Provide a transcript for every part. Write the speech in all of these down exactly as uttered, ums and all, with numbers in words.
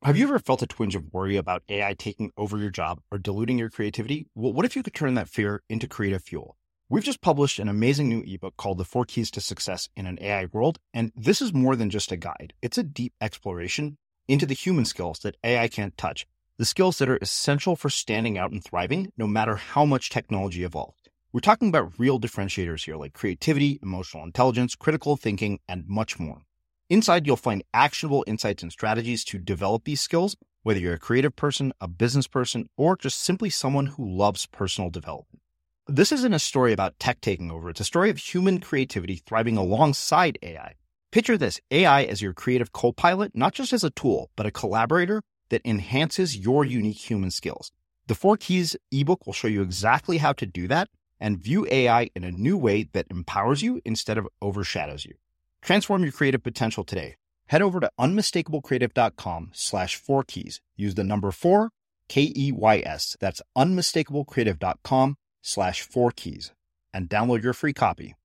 Have you ever felt a twinge of worry about A I taking over your job or diluting your creativity? Well, what if you could turn that fear into creative fuel? We've just published an amazing new ebook called The Four Keys to Success in an A I World, and this is more than just a guide. It's a deep exploration into the human skills that A I can't touch, the skills that are essential for standing out and thriving, no matter how much technology evolves. We're talking about real differentiators here, like creativity, emotional intelligence, critical thinking, and much more. Inside, you'll find actionable insights and strategies to develop these skills, whether you're a creative person, a business person, or just simply someone who loves personal development. This isn't a story about tech taking over. It's a story of human creativity thriving alongside A I. Picture this, A I as your creative co-pilot, not just as a tool, but a collaborator that enhances your unique human skills. The Four Keys ebook will show you exactly how to do that and view A I in a new way that empowers you instead of overshadows you. Transform your creative potential today. Head over to unmistakablecreative.com slash four keys. Use the number four, K E Y S. That's unmistakablecreative.com slash four keys and download your free copy.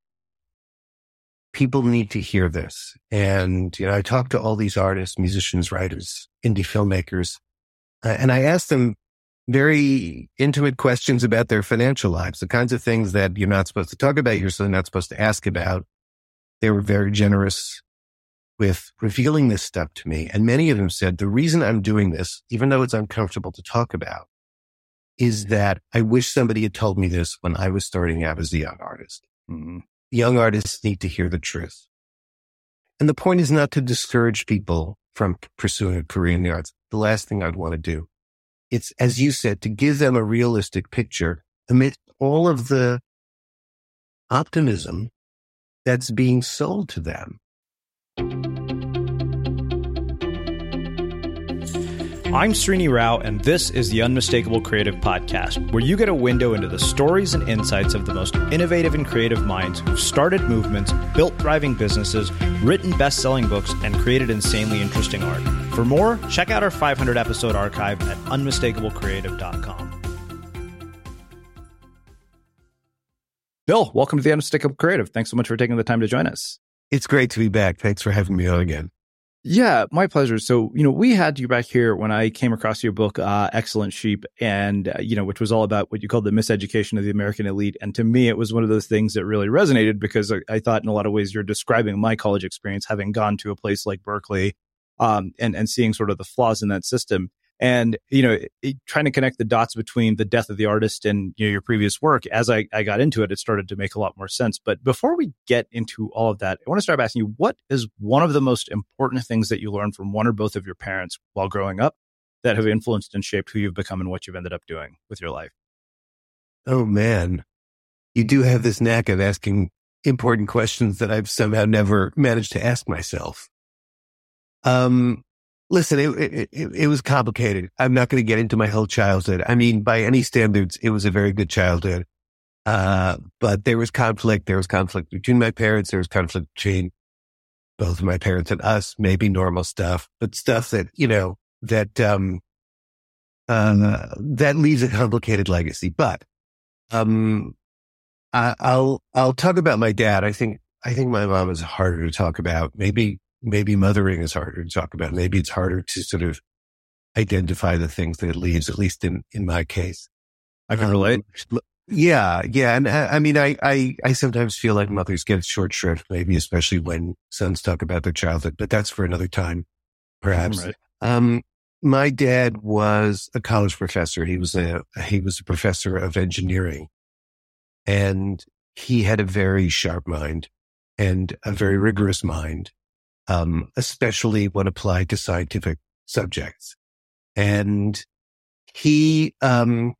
People need to hear this. And, you know, I talk to all these artists, musicians, writers, indie filmmakers, uh, and I ask them very intimate questions about their financial lives, the kinds of things that you're not supposed to talk about, you're certainly not supposed to ask about. They were very generous with revealing this stuff to me. And many of them said, the reason I'm doing this, even though it's uncomfortable to talk about, is that I wish somebody had told me this when I was starting out as a young artist. Mm-hmm. Young artists need to hear the truth. And the point is not to discourage people from pursuing a career in the arts. The last thing I'd want to do. It's, as you said, to give them a realistic picture amidst all of the optimism that's being sold to them. I'm Srini Rao, and this is the Unmistakable Creative Podcast, where you get a window into the stories and insights of the most innovative and creative minds who've started movements, built thriving businesses, written best-selling books, and created insanely interesting art. For more, check out our five hundred episode archive at unmistakable creative dot com. Bill, welcome to the Unmistakable Creative. Thanks so much for taking the time to join us. It's great to be back. Thanks for having me on again. Yeah, my pleasure. So, you know, we had you back here when I came across your book, uh, Excellent Sheep, and, uh, you know, which was all about what you called the miseducation of the American elite. And to me, it was one of those things that really resonated because I, I thought in a lot of ways you're describing my college experience, having gone to a place like Berkeley, um, and, and seeing sort of the flaws in that system. And, you know, it, trying to connect the dots between the death of the artist and, you know, your previous work, as I, I got into it, it started to make a lot more sense. But before we get into all of that, I want to start by asking you, what is one of the most important things that you learned from one or both of your parents while growing up that have influenced and shaped who you've become and what you've ended up doing with your life? Oh, man. You do have this knack of asking important questions that I've somehow never managed to ask myself. Um, Listen, it, it, it was complicated. I'm not going to get into my whole childhood. I mean, by any standards, it was a very good childhood. Uh, but there was conflict. There was conflict between my parents. There was conflict between both my parents and us, maybe normal stuff, but stuff that, you know, that, um, uh, that leaves a complicated legacy. But, um, I, I'll, I'll talk about my dad. I think, I think my mom is harder to talk about. Maybe, Maybe mothering is harder to talk about. Maybe it's harder to sort of identify the things that it leaves, at least in, in my case. I can relate. Um, yeah. Yeah. And I, I mean, I, I, I sometimes feel like mothers get short shrift, maybe especially when sons talk about their childhood, but that's for another time, perhaps. Right. Um, my dad was a college professor. He was a, he was a professor of engineering, and he had a very sharp mind and a very rigorous mind. Um, especially when applied to scientific subjects. And he, um,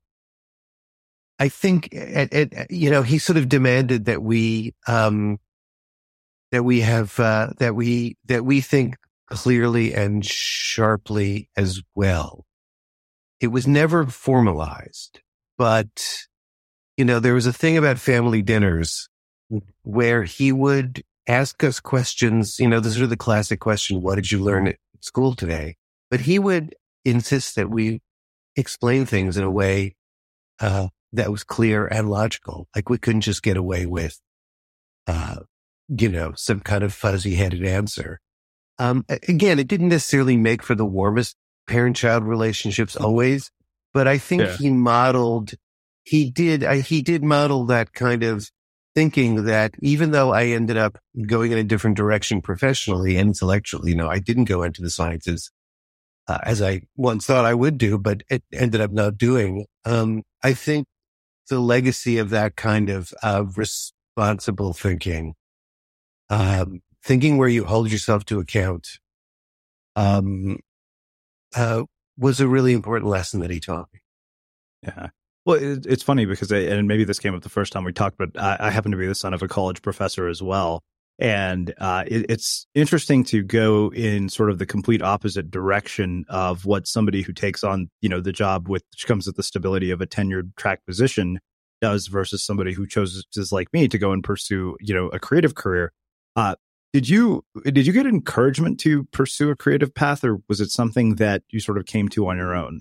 I think, it, it, you know, he sort of demanded that we, um, that we have, uh, that we, that we think clearly and sharply as well. It was never formalized, but, you know, there was a thing about family dinners where he would ask us questions, you know, this is the classic question, what did you learn at school today? But he would insist that we explain things in a way uh, that was clear and logical. Like we couldn't just get away with, uh, you know, some kind of fuzzy-headed answer. Um, again, it didn't necessarily make for the warmest parent-child relationships always, but I think yeah. he modeled, he did, I, he did model that kind of thinking that even though I ended up going in a different direction professionally and intellectually, you know, I didn't go into the sciences uh, as I once thought I would do, but it ended up not doing. Um, I think the legacy of that kind of uh, responsible thinking, um, thinking where you hold yourself to account, um, uh, was a really important lesson that he taught me. Yeah. Well, it, it's funny because, I, and maybe this came up the first time we talked, but I, I happen to be the son of a college professor as well. And uh, it, it's interesting to go in sort of the complete opposite direction of what somebody who takes on, you know, the job with, which comes with the stability of a tenured track position does versus somebody who chose, like me, to go and pursue, you know, a creative career. Uh, did you, did you get encouragement to pursue a creative path, or was it something that you sort of came to on your own?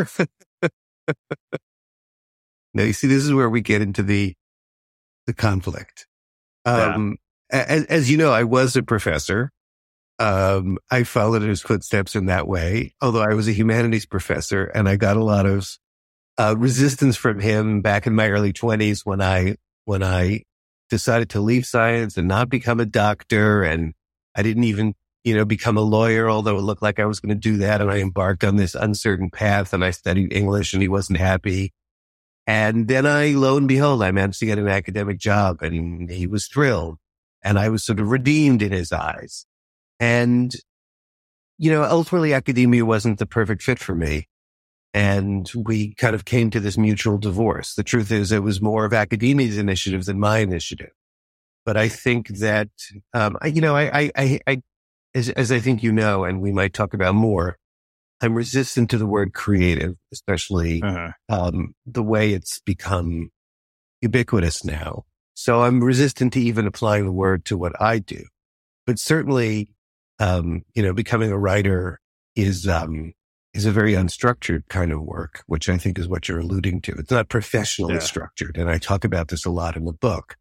Now, you see, this is where we get into the, the conflict. Um, yeah. as, as you know, I was a professor. Um, I followed in his footsteps in that way, although I was a humanities professor, and I got a lot of, uh, resistance from him back in my early twenties when I, when I decided to leave science and not become a doctor. And I didn't even, you know, become a lawyer, although it looked like I was going to do that. And I embarked on this uncertain path, and I studied English, and he wasn't happy. And then I, lo and behold, I managed to get an academic job, and he was thrilled, and I was sort of redeemed in his eyes. And, you know, ultimately academia wasn't the perfect fit for me. And we kind of came to this mutual divorce. The truth is it was more of academia's initiative than my initiative. But I think that, um, I, you know, I, I, I, I as, as I think you know, and we might talk about more, I'm resistant to the word creative, especially uh-huh. um, the way it's become ubiquitous now. So I'm resistant to even applying the word to what I do. But certainly, um, you know, becoming a writer is um, is a very unstructured kind of work, which I think is what you're alluding to. It's not professionally yeah. structured, and I talk about this a lot in the book.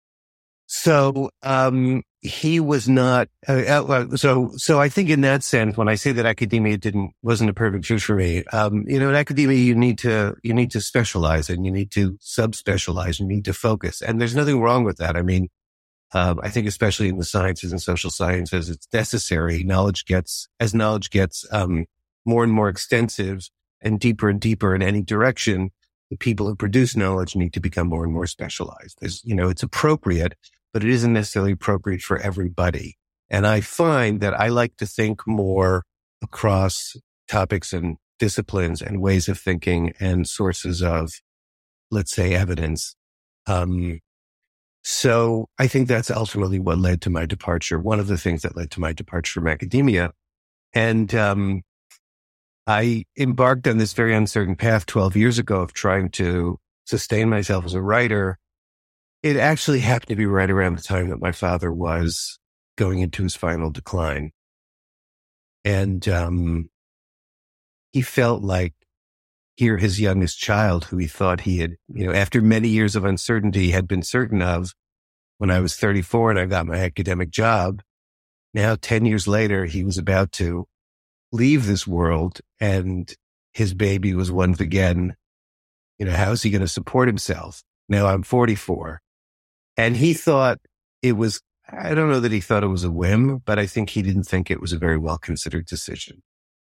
So um, he was not. Uh, so so I think in that sense, when I say that academia didn't wasn't a perfect fit for me, um, you know, in academia you need to you need to specialize, and you need to subspecialize, and you need to focus. And there's nothing wrong with that. I mean, um, I think especially in the sciences and social sciences, it's necessary. Knowledge gets as knowledge gets um, more and more extensive and deeper and deeper in any direction. The people who produce knowledge need to become more and more specialized. There's, you know, it's appropriate, but it isn't necessarily appropriate for everybody. And I find that I like to think more across topics and disciplines and ways of thinking and sources of, let's say, evidence. Um, so I think that's ultimately what led to my departure. One of the things that led to my departure from academia. And, um, I embarked on this very uncertain path twelve years ago of trying to sustain myself as a writer. It actually happened to be right around the time that my father was going into his final decline. And um, he felt like here his youngest child, who he thought he had, you know, after many years of uncertainty had been certain of when I was thirty-four and I got my academic job. Now, ten years later, he was about to leave this world, and his baby was once again, you know, how's he going to support himself? Now I'm forty-four. And he thought it was, I don't know that he thought it was a whim, but I think he didn't think it was a very well considered decision.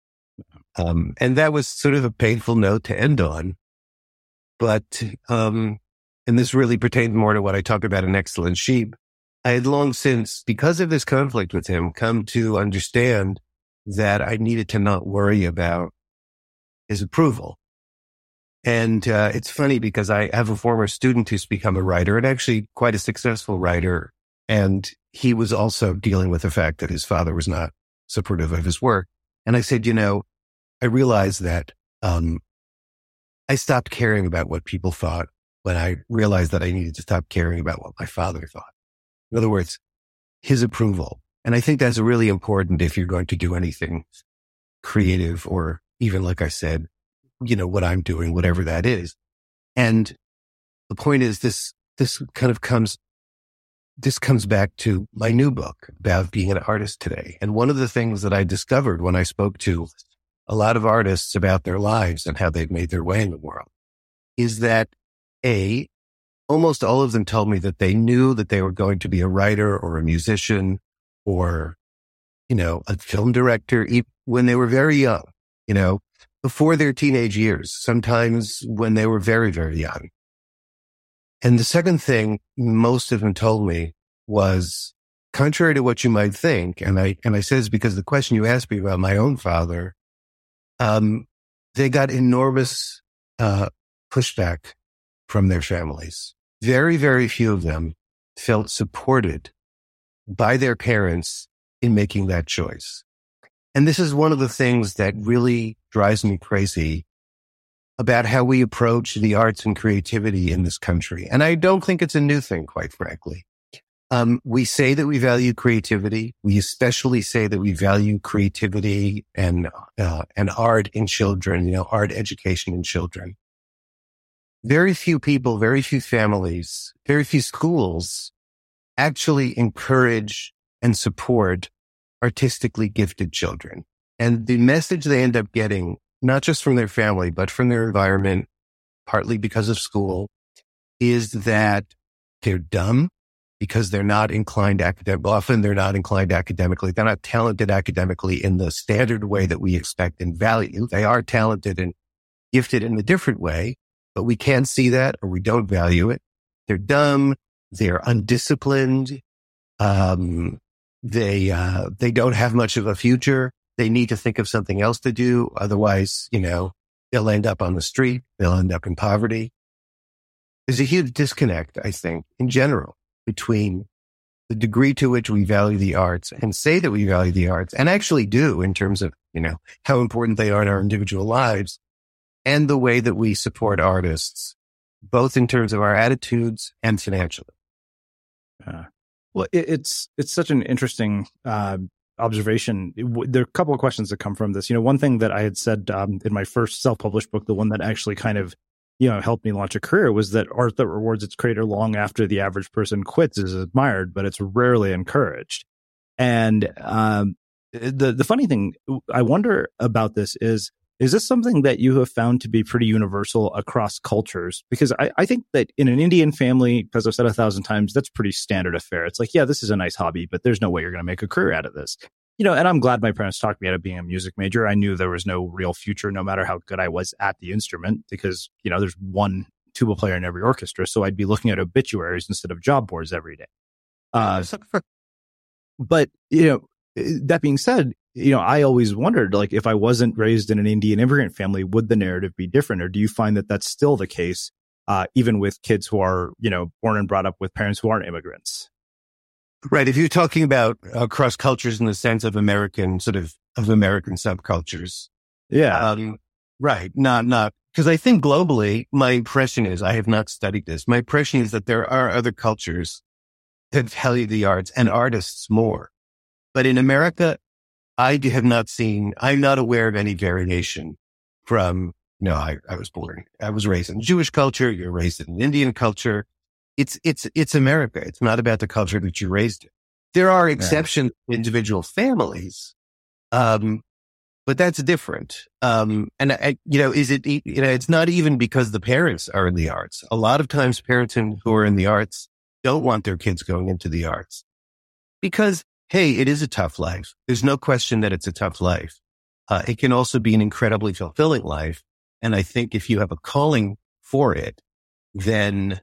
Um, and that was sort of a painful note to end on. But, um, and this really pertains more to what I talk about in Excellent Sheep. I had long since, because of this conflict with him, come to understand that I needed to not worry about his approval. And uh, it's funny because I have a former student who's become a writer, and actually quite a successful writer. And he was also dealing with the fact that his father was not supportive of his work. And I said, you know, I realized that um, I stopped caring about what people thought when I realized that I needed to stop caring about what my father thought. In other words, his approval. And I think that's really important if you're going to do anything creative, or even, like I said, you know, what I'm doing, whatever that is. And the point is this, this kind of comes this comes back to my new book about being an artist today. And one of the things that I discovered when I spoke to a lot of artists about their lives and how they've made their way in the world is that A, almost all of them told me that they knew that they were going to be a writer or a musician or, you know, a film director when they were very young, you know, before their teenage years, sometimes when they were very, very young. And the second thing most of them told me was, contrary to what you might think, and I and I said this because the question you asked me about my own father, um, they got enormous uh, pushback from their families. Very, very few of them felt supported by their parents in making that choice. And this is one of the things that really drives me crazy about how we approach the arts and creativity in this country. And I don't think it's a new thing, quite frankly. Um, we say that we value creativity. We especially say that we value creativity and, uh, and art in children, you know, art education in children. Very few people, very few families, very few schools actually encourage and support artistically gifted children. And the message they end up getting, not just from their family, but from their environment, partly because of school, is that they're dumb because they're not inclined academic. Often they're not inclined academically. They're not talented academically in the standard way that we expect and value. They are talented and gifted in a different way, but we can't see that or we don't value it. They're dumb. They're undisciplined. Um, they, uh, they don't have much of a future. They need to think of something else to do. Otherwise, you know, they'll end up on the street. They'll end up in poverty. There's a huge disconnect, I think, in general, between the degree to which we value the arts and say that we value the arts and actually do in terms of, you know, how important they are in our individual lives and the way that we support artists, both in terms of our attitudes and financially. Uh, well, it, it's, it's such an interesting, uh, observation. It, there are a couple of questions that come from this. You know, one thing that I had said um, in my first self-published book, the one that actually kind of, you know, helped me launch a career, was that art that rewards its creator long after the average person quits is admired, but it's rarely encouraged. And um, the the funny thing I wonder about this is, is this something that you have found to be pretty universal across cultures? Because I, I think that in an Indian family, because I've said a thousand times, that's pretty standard affair. It's like, yeah, this is a nice hobby, but there's no way you're going to make a career out of this. You know, and I'm glad my parents talked me out of being a music major. I knew there was no real future, no matter how good I was at the instrument, because, you know, there's one tuba player in every orchestra. So I'd be looking at obituaries instead of job boards every day. Uh, but, you know, that being said, you know, I always wondered, like, if I wasn't raised in an Indian immigrant family, would the narrative be different? Or do you find that that's still the case, uh, even with kids who are, you know, born and brought up with parents who aren't immigrants? Right. If you're talking about across cultures in the sense of American, sort of, of American subcultures. Yeah. Um, right. Not, not, because I think globally, my impression is, I have not studied this. My impression is that there are other cultures that value the arts and artists more. But in America, I have not seen, I'm not aware of any variation from, you know, I, I was born, I was raised in Jewish culture. You're raised in Indian culture. It's, it's, it's America. It's not about the culture that you're raised in. There are exceptions to individual families. Um, but that's different. Um, and I, you know, is it, you know, it's not even because the parents are in the arts. A lot of times parents who are in the arts don't want their kids going into the arts because, hey, it is a tough life. There's no question that it's a tough life. Uh, it can also be an incredibly fulfilling life. And I think if you have a calling for it, then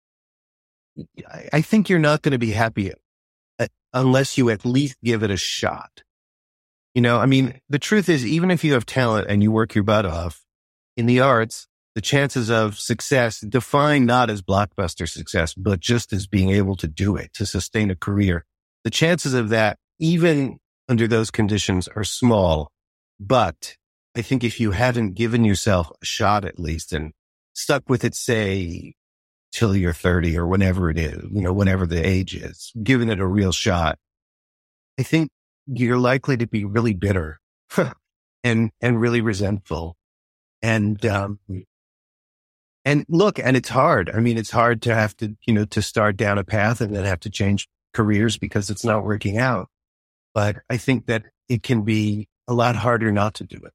I think you're not going to be happy unless you at least give it a shot. You know, I mean, the truth is, even if you have talent and you work your butt off in the arts, the chances of success, defined not as blockbuster success, but just as being able to do it, to sustain a career, the chances of that, even under those conditions, are small. But I think if you haven't given yourself a shot at least and stuck with it, say, till you're thirty or whenever it is, you know, whenever the age is, giving it a real shot, I think you're likely to be really bitter and, and really resentful. And, um, And look, and it's hard. I mean, it's hard to have to, you know, to start down a path and then have to change careers because it's not working out. But I think that it can be a lot harder not to do it.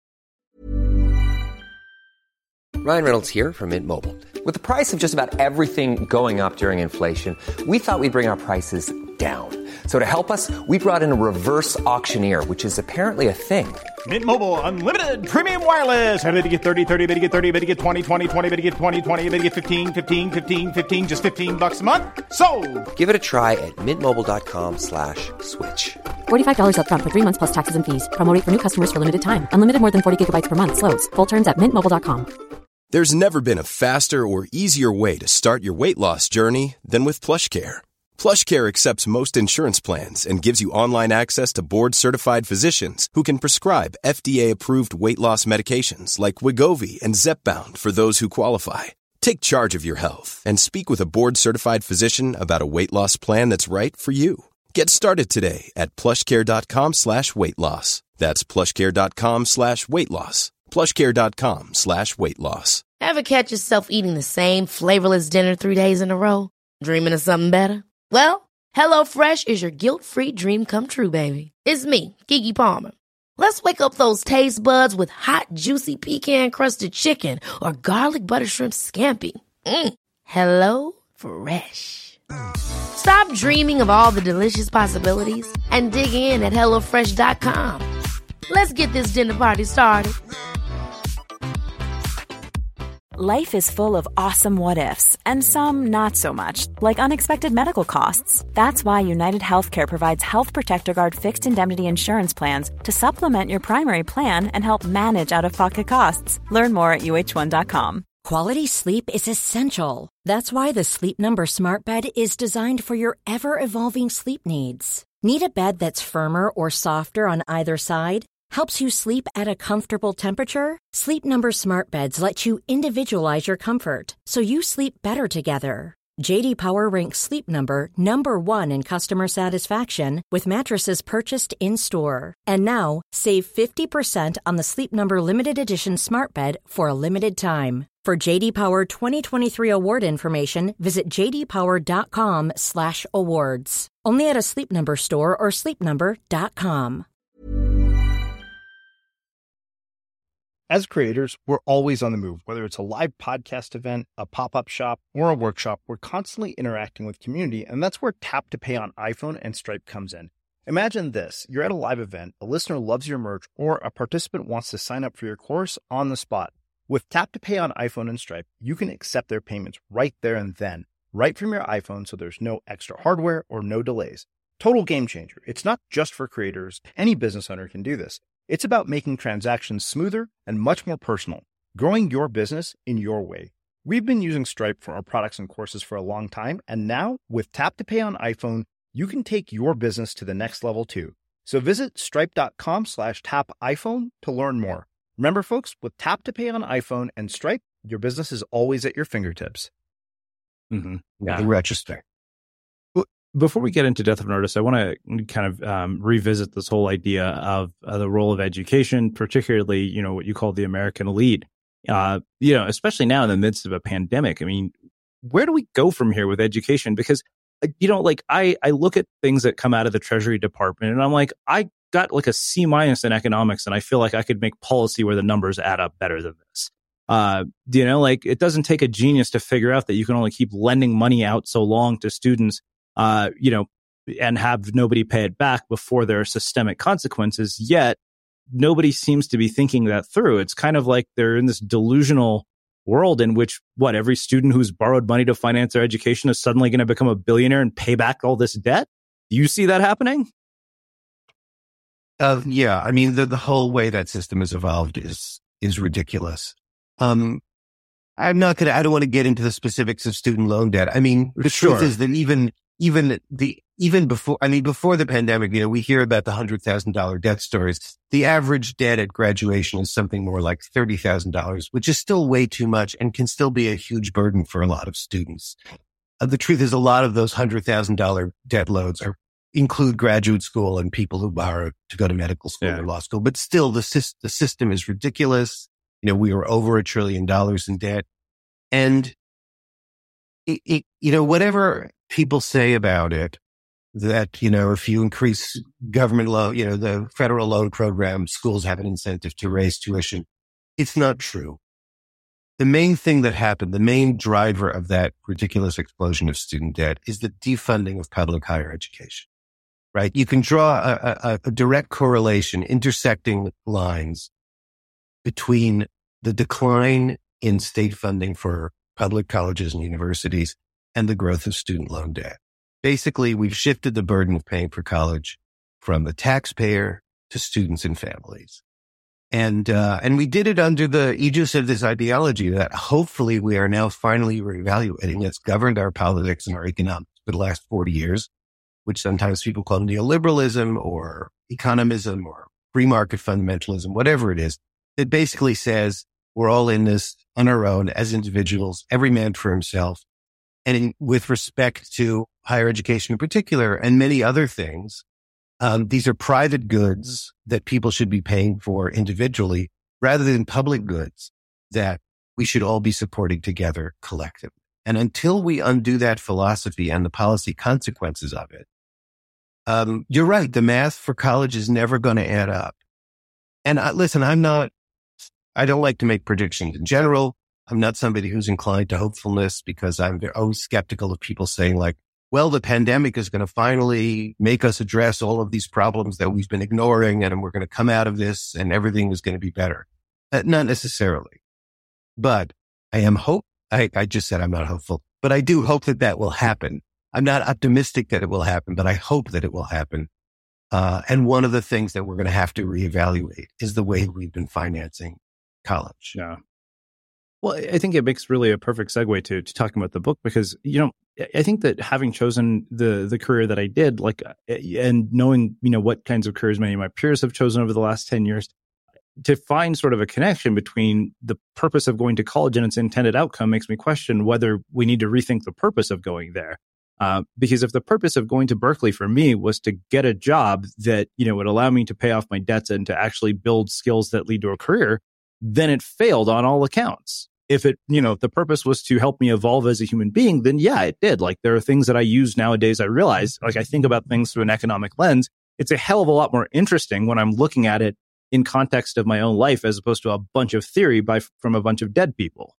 Ryan Reynolds here from Mint Mobile. With the price of just about everything going up during inflation, we thought we'd bring our prices down. So to help us, we brought in a reverse auctioneer, which is apparently a thing. Mint Mobile Unlimited Premium Wireless. How to get thirty, thirty, how to get thirty, how to get twenty, twenty, twenty, how to get twenty, twenty, how to get fifteen, fifteen, fifteen, fifteen, just fifteen bucks a month? Sold! Give it a try at mintmobile.com slash switch. forty-five dollars up front for three months plus taxes and fees. Promo rate for new customers for limited time. Unlimited more than forty gigabytes per month. Slows full terms at mint mobile dot com. There's never been a faster or easier way to start your weight loss journey than with PlushCare. PlushCare accepts most insurance plans and gives you online access to board-certified physicians who can prescribe F D A-approved weight loss medications like Wegovy and Zepbound for those who qualify. Take charge of your health and speak with a board-certified physician about a weight loss plan that's right for you. Get started today at plushcare.com slash weight loss. That's plushcare.com slash weight loss. plushcare.com slash weight loss. Ever catch yourself eating the same flavorless dinner three days in a row? Dreaming of something better? Well, HelloFresh is your guilt-free dream come true, baby. It's me, Keke Palmer. Let's wake up those taste buds with hot, juicy pecan-crusted chicken or garlic butter shrimp scampi. Mm. Hello Fresh. Stop dreaming of all the delicious possibilities and dig in at hello fresh dot com. Let's get this dinner party started. Life is full of awesome what-ifs, and some not so much, like unexpected medical costs. That's why United Healthcare provides Health Protector Guard fixed indemnity insurance plans to supplement your primary plan and help manage out-of-pocket costs. Learn more at U H one dot com. Quality sleep is essential. That's why the Sleep Number Smart Bed is designed for your ever-evolving sleep needs. Need a bed that's firmer or softer on either side? Helps you sleep at a comfortable temperature? Sleep Number Smart Beds let you individualize your comfort, so you sleep better together. J D Power ranks Sleep Number number one in customer satisfaction with mattresses purchased in-store. And now, save fifty percent on the Sleep Number Limited Edition Smart Bed for a limited time. For J D Power twenty twenty-three award information, visit jdpower.com slash awards. Only at a Sleep Number store or sleep number dot com. As creators, we're always on the move. Whether it's a live podcast event, a pop-up shop, or a workshop, we're constantly interacting with community, and that's where Tap to Pay on iPhone and Stripe comes in. Imagine this. You're at a live event, a listener loves your merch, or a participant wants to sign up for your course on the spot. With Tap to Pay on iPhone and Stripe, you can accept their payments right there and then, right from your iPhone, so there's no extra hardware or no delays. Total game changer. It's not just for creators. Any business owner can do this. It's about making transactions smoother and much more personal, growing your business in your way. We've been using Stripe for our products and courses for a long time, and now with Tap to Pay on iPhone, you can take your business to the next level too. So visit stripe.com slash tap iPhone to learn more. Remember, folks, with Tap to Pay on iPhone and Stripe, your business is always at your fingertips. Mm-hmm. Yeah. In retrospect. Before we get into Death of an Artist, I want to kind of um, revisit this whole idea of uh, the role of education, particularly, you know, what you call the American elite. Uh, you know, especially now in the midst of a pandemic. I mean, where do we go from here with education? Because, you know, like I, I look at things that come out of the Treasury Department and I'm like, I got like a C minus in economics and I feel like I could make policy where the numbers add up better than this. Uh, you know, like it doesn't take a genius to figure out that you can only keep lending money out so long to students, uh, you know, and have nobody pay it back before there are systemic consequences. Yet nobody seems to be thinking that through. It's kind of like they're in this delusional world in which, what, every student who's borrowed money to finance their education is suddenly going to become a billionaire and pay back all this debt. Do you see that happening? Uh, yeah, I mean, the, the whole way that system has evolved is is ridiculous. Um, I'm not going to, I don't want to get into the specifics of student loan debt. I mean, the sure. truth is that even, even the, even before, I mean, before the pandemic, you know, we hear about the one hundred thousand dollars debt stories. The average debt at graduation is something more like thirty thousand dollars, which is still way too much and can still be a huge burden for a lot of students. Uh, the truth is a lot of those one hundred thousand dollars debt loads are include graduate school and people who borrow to go to medical school yeah. or law school. But still, the, the system is ridiculous. You know, we are over a trillion dollars in debt. And it, it, you know, whatever people say about it, that, you know, if you increase government loan, you know, the federal loan program, schools have an incentive to raise tuition. It's not true. The main thing that happened, the main driver of that ridiculous explosion of student debt is the defunding of public higher education, right? You can draw a, a, a direct correlation, intersecting lines between the decline in state funding for public colleges and universities and the growth of student loan debt. Basically, we've shifted the burden of paying for college from the taxpayer to students and families. And, uh, and we did it under the aegis of this ideology that hopefully we are now finally reevaluating. That's governed our politics and our economics for the last forty years, which sometimes people call neoliberalism or economism or free market fundamentalism, whatever it is. It basically says we're all in this on our own as individuals, every man for himself. And in, with respect to higher education in particular and many other things, um, these are private goods that people should be paying for individually rather than public goods that we should all be supporting together collectively. And until we undo that philosophy and the policy consequences of it, um, you're right. The math for college is never going to add up. And I, listen, I'm not, I don't like to make predictions in general. I'm not somebody who's inclined to hopefulness because I'm always skeptical of people saying like, well, the pandemic is going to finally make us address all of these problems that we've been ignoring and we're going to come out of this and everything is going to be better. Uh, not necessarily. But I am hope. I, I just said I'm not hopeful, but I do hope that that will happen. I'm not optimistic that it will happen, but I hope that it will happen. Uh, and one of the things that we're going to have to reevaluate is the way we've been financing college. Yeah. Well, I think it makes really a perfect segue to, to talking about the book because, you know, I think that having chosen the the career that I did, like, and knowing, you know, what kinds of careers many of my peers have chosen over the last ten years, to find sort of a connection between the purpose of going to college and its intended outcome makes me question whether we need to rethink the purpose of going there. Uh, because if the purpose of going to Berkeley for me was to get a job that, you know, would allow me to pay off my debts and to actually build skills that lead to a career, then it failed on all accounts. If it, you know, if the purpose was to help me evolve as a human being, then yeah, it did. Like there are things that I use nowadays. I realize, like I think about things through an economic lens. It's a hell of a lot more interesting when I'm looking at it in context of my own life, as opposed to a bunch of theory by from a bunch of dead people.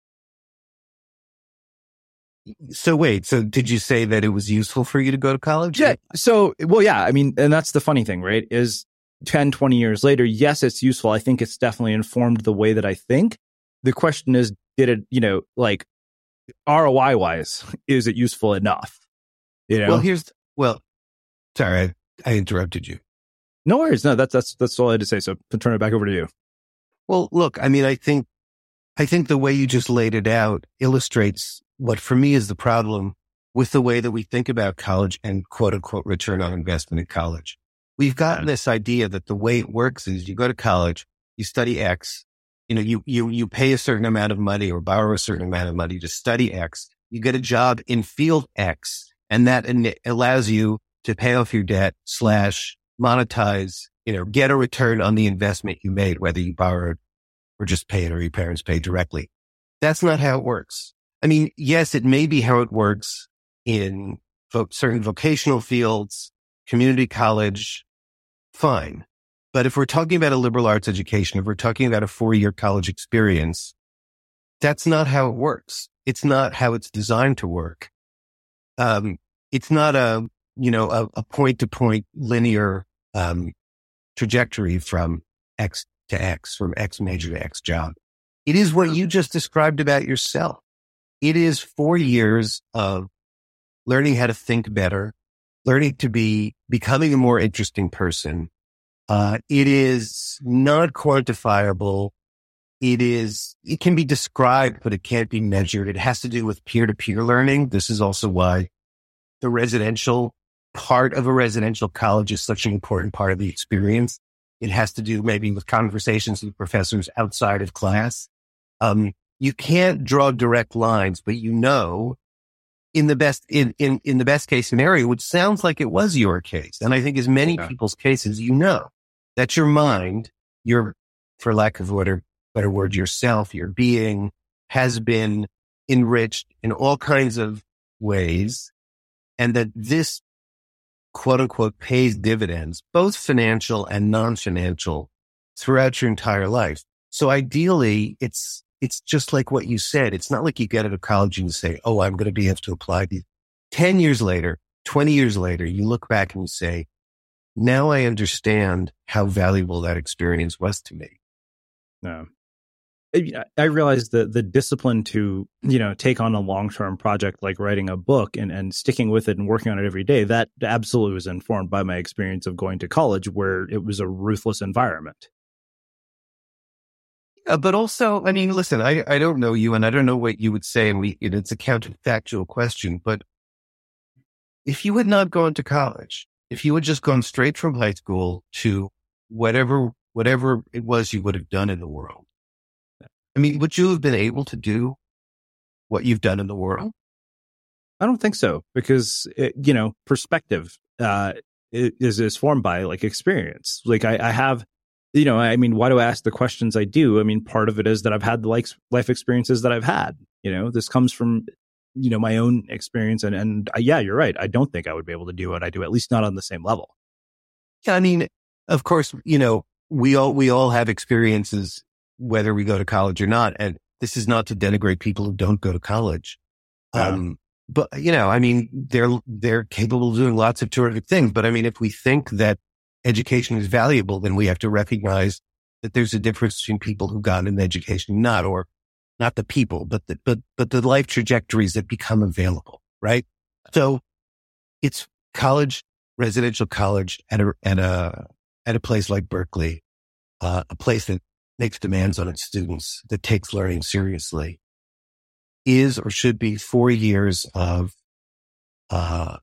So wait, so did you say that it was useful for you to go to college? Yeah. So, well, yeah, I mean, and that's the funny thing, right? Is ten, twenty years later, yes, it's useful. I think it's definitely informed the way that I think. The question is, did it, you know, like R O I wise, is it useful enough? You know? Well, here's, well, sorry, I, I interrupted you. No worries. No, that's, that's, that's all I had to say. So I'll turn it back over to you. Well, look, I mean, I think, I think the way you just laid it out illustrates what for me is the problem with the way that we think about college and quote unquote return on investment in college. We've gotten this idea that the way it works is you go to college, you study X, you know, you, you, you pay a certain amount of money or borrow a certain amount of money to study X. You get a job in field X, and that allows you to pay off your debt slash monetize, you know, get a return on the investment you made, whether you borrowed or just paid or your parents paid directly. That's not how it works. I mean, yes, it may be how it works in vo- certain vocational fields, community college, fine. But if we're talking about a liberal arts education, if we're talking about a four-year college experience, that's not how it works. It's not how it's designed to work. Um, it's not a, you know, a, a point-to-point linear um, trajectory from X to X, from X major to X job. It is what you just described about yourself. It is four years of learning how to think better, learning to be, becoming a more interesting person. Uh, it is not quantifiable. It is, it can be described, but it can't be measured. It has to do with peer-to-peer learning. This is also why the residential part of a residential college is such an important part of the experience. It has to do maybe with conversations with professors outside of class. Um, you can't draw direct lines, but you know, in the best, in, in, in the best case scenario, which sounds like it was your case. And I think as many yeah. people's cases, you know, that your mind, your, for lack of a better, better word, yourself, your being has been enriched in all kinds of ways, and that this quote unquote pays dividends, both financial and non-financial, throughout your entire life. So ideally, it's it's just like what you said. It's not like you get out of college and you say, oh, I'm going to be able to apply these. Ten years later, twenty years later, you look back and you say, now I understand how valuable that experience was to me. No. I realized that the discipline to, you know, take on a long-term project like writing a book and, and sticking with it and working on it every day, that absolutely was informed by my experience of going to college, where it was a ruthless environment. Uh, but also, I mean, listen, I, I don't know you, and I don't know what you would say, and we, it's a counterfactual question, but if you had not gone to college, if you had just gone straight from high school to whatever whatever it was you would have done in the world, I mean, would you have been able to do what you've done in the world? I don't think so, because, it, you know, perspective uh, is, is formed by like experience. Like I, I have, you know, I mean, why do I ask the questions I do? I mean, part of it is that I've had the like life experiences that I've had. You know, this comes from, you know, my own experience. And, and uh, yeah, you're right. I don't think I would be able to do what I do, at least not on the same level. Yeah, I mean, of course, you know, we all we all have experiences, whether we go to college or not. And this is not to denigrate people who don't go to college. Yeah. Um, but, you know, I mean, they're, they're capable of doing lots of terrific things. But I mean, if we think that education is valuable, then we have to recognize that there's a difference between people who got an education, not, or not the people, but the, but, but the life trajectories that become available. Right. So it's college, residential college at a, at a, at a place like Berkeley, uh, a place that makes demands on its students, that takes learning seriously, is or should be four years of, uh,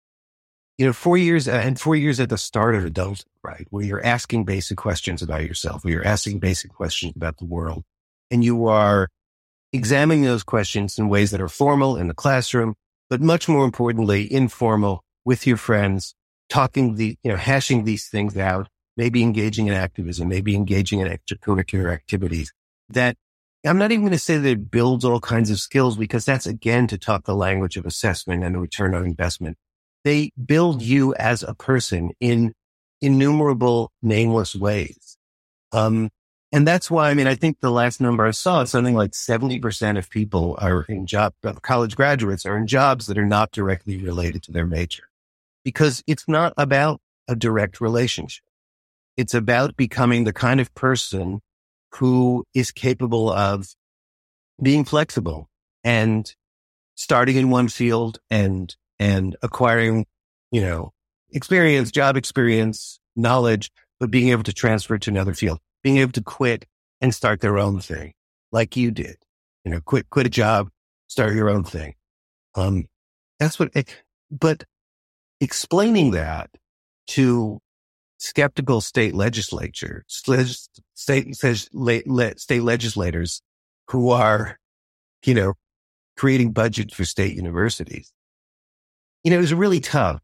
you know, four years and four years at the start of adulthood, right? Where you're asking basic questions about yourself, where you're asking basic questions about the world, and you are examining those questions in ways that are formal in the classroom, but much more importantly, informal with your friends, talking the, you know, hashing these things out, maybe engaging in activism, maybe engaging in extracurricular activities. That I'm not even going to say that it builds all kinds of skills, because that's, again, to talk the language of assessment and a return on investment. They build you as a person in innumerable, nameless ways. Um, and that's why, I mean, I think the last number I saw is something like seventy percent of people are in job, college graduates are in jobs that are not directly related to their major, because it's not about a direct relationship. It's about becoming the kind of person who is capable of being flexible and starting in one field and, and acquiring, you know, experience, job experience, knowledge, but being able to transfer it to another field, being able to quit and start their own thing like you did, you know, quit, quit a job, start your own thing. Um, that's what, but explaining that to skeptical state legislature, state, state, state legislators who are, you know, creating budgets for state universities, you know, it was really tough.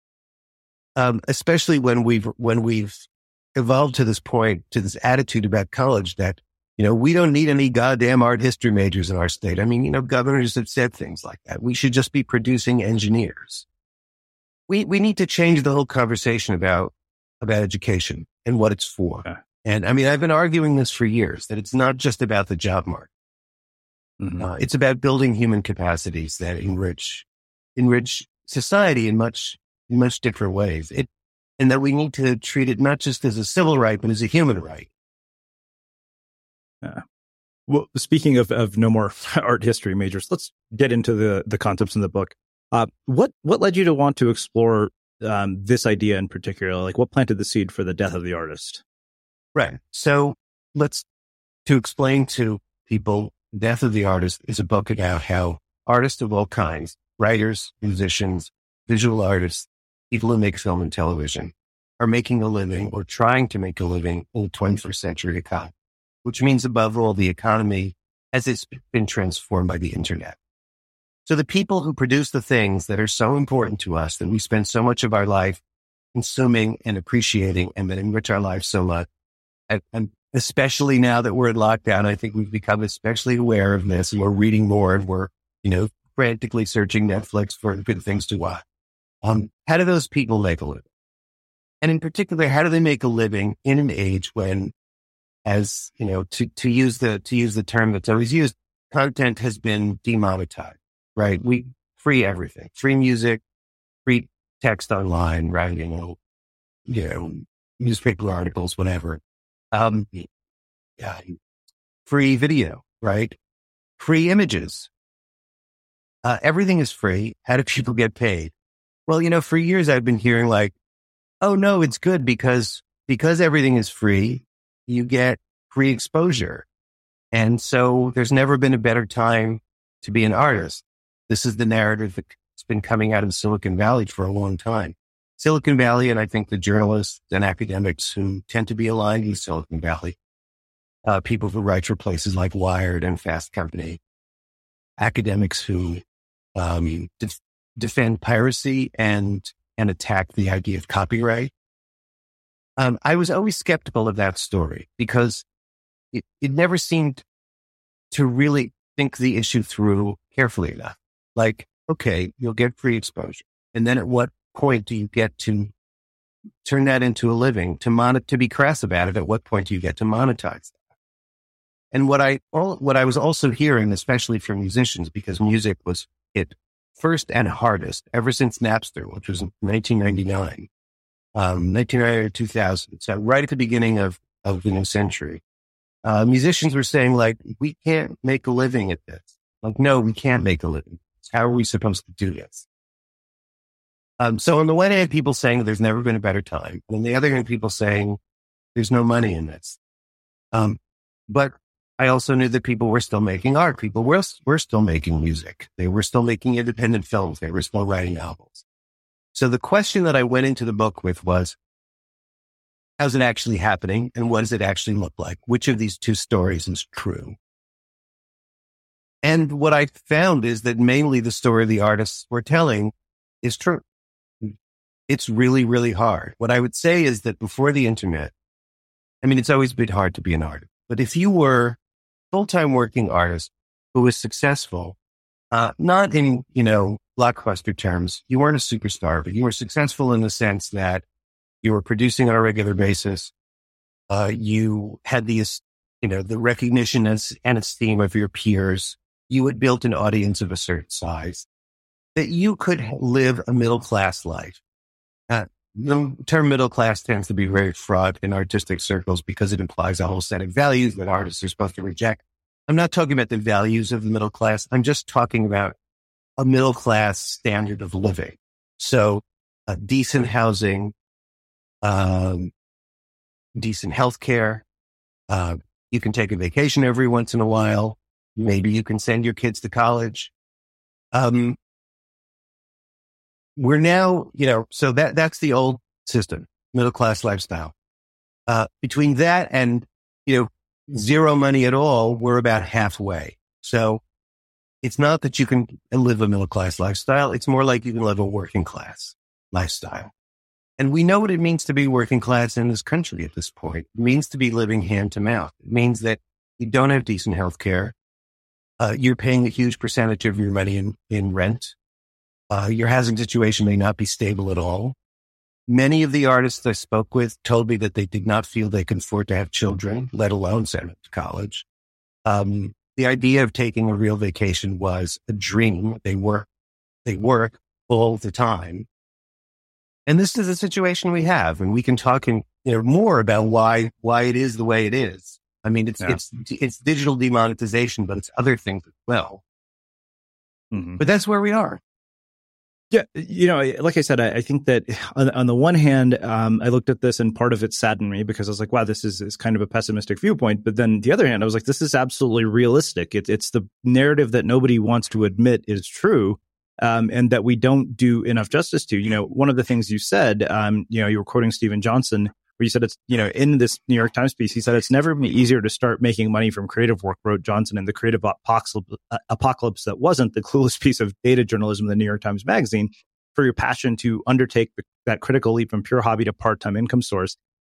Um, especially when we've, when we've evolved to this point, to this attitude about college that, you know, we don't need any goddamn art history majors in our state. I mean, you know, governors have said things like that. We should just be producing engineers. We, we need to change the whole conversation about, about education and what it's for. Yeah. And I mean, I've been arguing this for years, that it's not just about the job market. Mm-hmm. Uh, it's about building human capacities that enrich, enrich society in much, in much different ways. It, and that we need to treat it not just as a civil right, but as a human right. Yeah. Well, speaking of, of no more art history majors, let's get into the, the concepts in the book. Uh, what, what led you to want to explore um, this idea in particular? Like, what planted the seed for The Death of the Artist? Right. So let's, to explain to people, Death of the Artist is a book about how artists of all kinds, writers, musicians, visual artists, people who make film and television, are making a living or trying to make a living in the twenty-first century economy, which means above all the economy as it's been transformed by the internet. So the people who produce the things that are so important to us, that we spend so much of our life consuming and appreciating and that enrich our lives so much, and, and especially now that we're in lockdown, I think we've become especially aware of this, and we're reading more, and we're, you know, frantically searching Netflix for good things to watch. Um, how do those people make a living? And in particular, how do they make a living in an age when, as you know, to, to use the, to use the term that's always used, content has been demonetized, right? We free everything, free music, free text online, right? You know, you know, newspaper articles, whatever. Um, yeah, free video, right? Free images. Uh, everything is free. How do people get paid? Well, you know, for years I've been hearing like, oh no, it's good because, because everything is free, you get free exposure. And so there's never been a better time to be an artist. This is the narrative that's been coming out of Silicon Valley for a long time. Silicon Valley, and I think the journalists and academics who tend to be aligned with Silicon Valley, uh, people who write for places like Wired and Fast Company, academics who um, def- defend piracy and and attack the idea of copyright. Um, I was always skeptical of that story because it, it never seemed to really think the issue through carefully enough. Like, okay, you'll get free exposure. And then at what point do you get to turn that into a living? To mon- to be crass about it, at what point do you get to monetize that? And what I all, what I was also hearing, especially from musicians, because music was hit first and hardest ever since Napster, which was in nineteen ninety-nine, um, nineteen ninety-nine, two thousand. So right at the beginning of, of the new century, uh, musicians were saying like, we can't make a living at this. Like, no, we can't make a living. How are we supposed to do this? Um, so on the one hand, people saying there's never been a better time. And on the other hand, people saying there's no money in this. Um, but I also knew that people were still making art. People were, were still making music. They were still making independent films. They were still writing novels. So the question that I went into the book with was, how's it actually happening? And what does it actually look like? Which of these two stories is true? And what I found is that mainly the story the artists were telling is true. It's really, really hard. What I would say is that before the internet, I mean, it's always been hard to be an artist, but if you were full-time working artist who was successful, uh, not in, you know, blockbuster terms, you weren't a superstar, but you were successful in the sense that you were producing on a regular basis. Uh, you had the, you know, the recognition and, and esteem of your peers. You had built an audience of a certain size that you could live a middle-class life. Uh, the term middle class tends to be very fraught in artistic circles because it implies a whole set of values that artists are supposed to reject. I'm not talking about the values of the middle class. I'm just talking about a middle class standard of living. So uh, decent housing, um, decent healthcare. Uh, you can take a vacation every once in a while. Maybe you can send your kids to college. Um, We're now, you know, so that, that's the old system, middle class lifestyle. Uh, between that and, you know, zero money at all, we're about halfway. So it's not that you can live a middle class lifestyle. It's more like you can live a working class lifestyle. And we know what it means to be working class in this country at this point. It means to be living hand to mouth. It means that you don't have decent health care. Uh, you're paying a huge percentage of your money in, in rent. Uh, your housing situation may not be stable at all. Many of the artists I spoke with told me that they did not feel they could afford to have children, let alone send them to college. Um, the idea of taking a real vacation was a dream. They work, they work all the time. And this is the situation we have. And we can talk in, you know, more about why, why it is the way it is. I mean, it's, yeah. it's, it's digital demonetization, but it's other things as well. Mm-hmm. But that's where we are. Yeah, you know, like I said, I, I think that on, on the one hand, um, I looked at this and part of it saddened me because I was like, wow, this is, is kind of a pessimistic viewpoint. But then the other hand, I was like, this is absolutely realistic. It, it's the narrative that nobody wants to admit is true, um, and that we don't do enough justice to. You know, one of the things you said, um, you know, you were quoting Steven Johnson, where you said it's, you know, in this New York Times piece, he said it's never been easier to start making money from creative work, wrote Johnson in the creative apocalypse, apocalypse that wasn't the clueless piece of data journalism in the New York Times Magazine. For your passion to undertake the, that critical leap from pure hobby to part-time income source.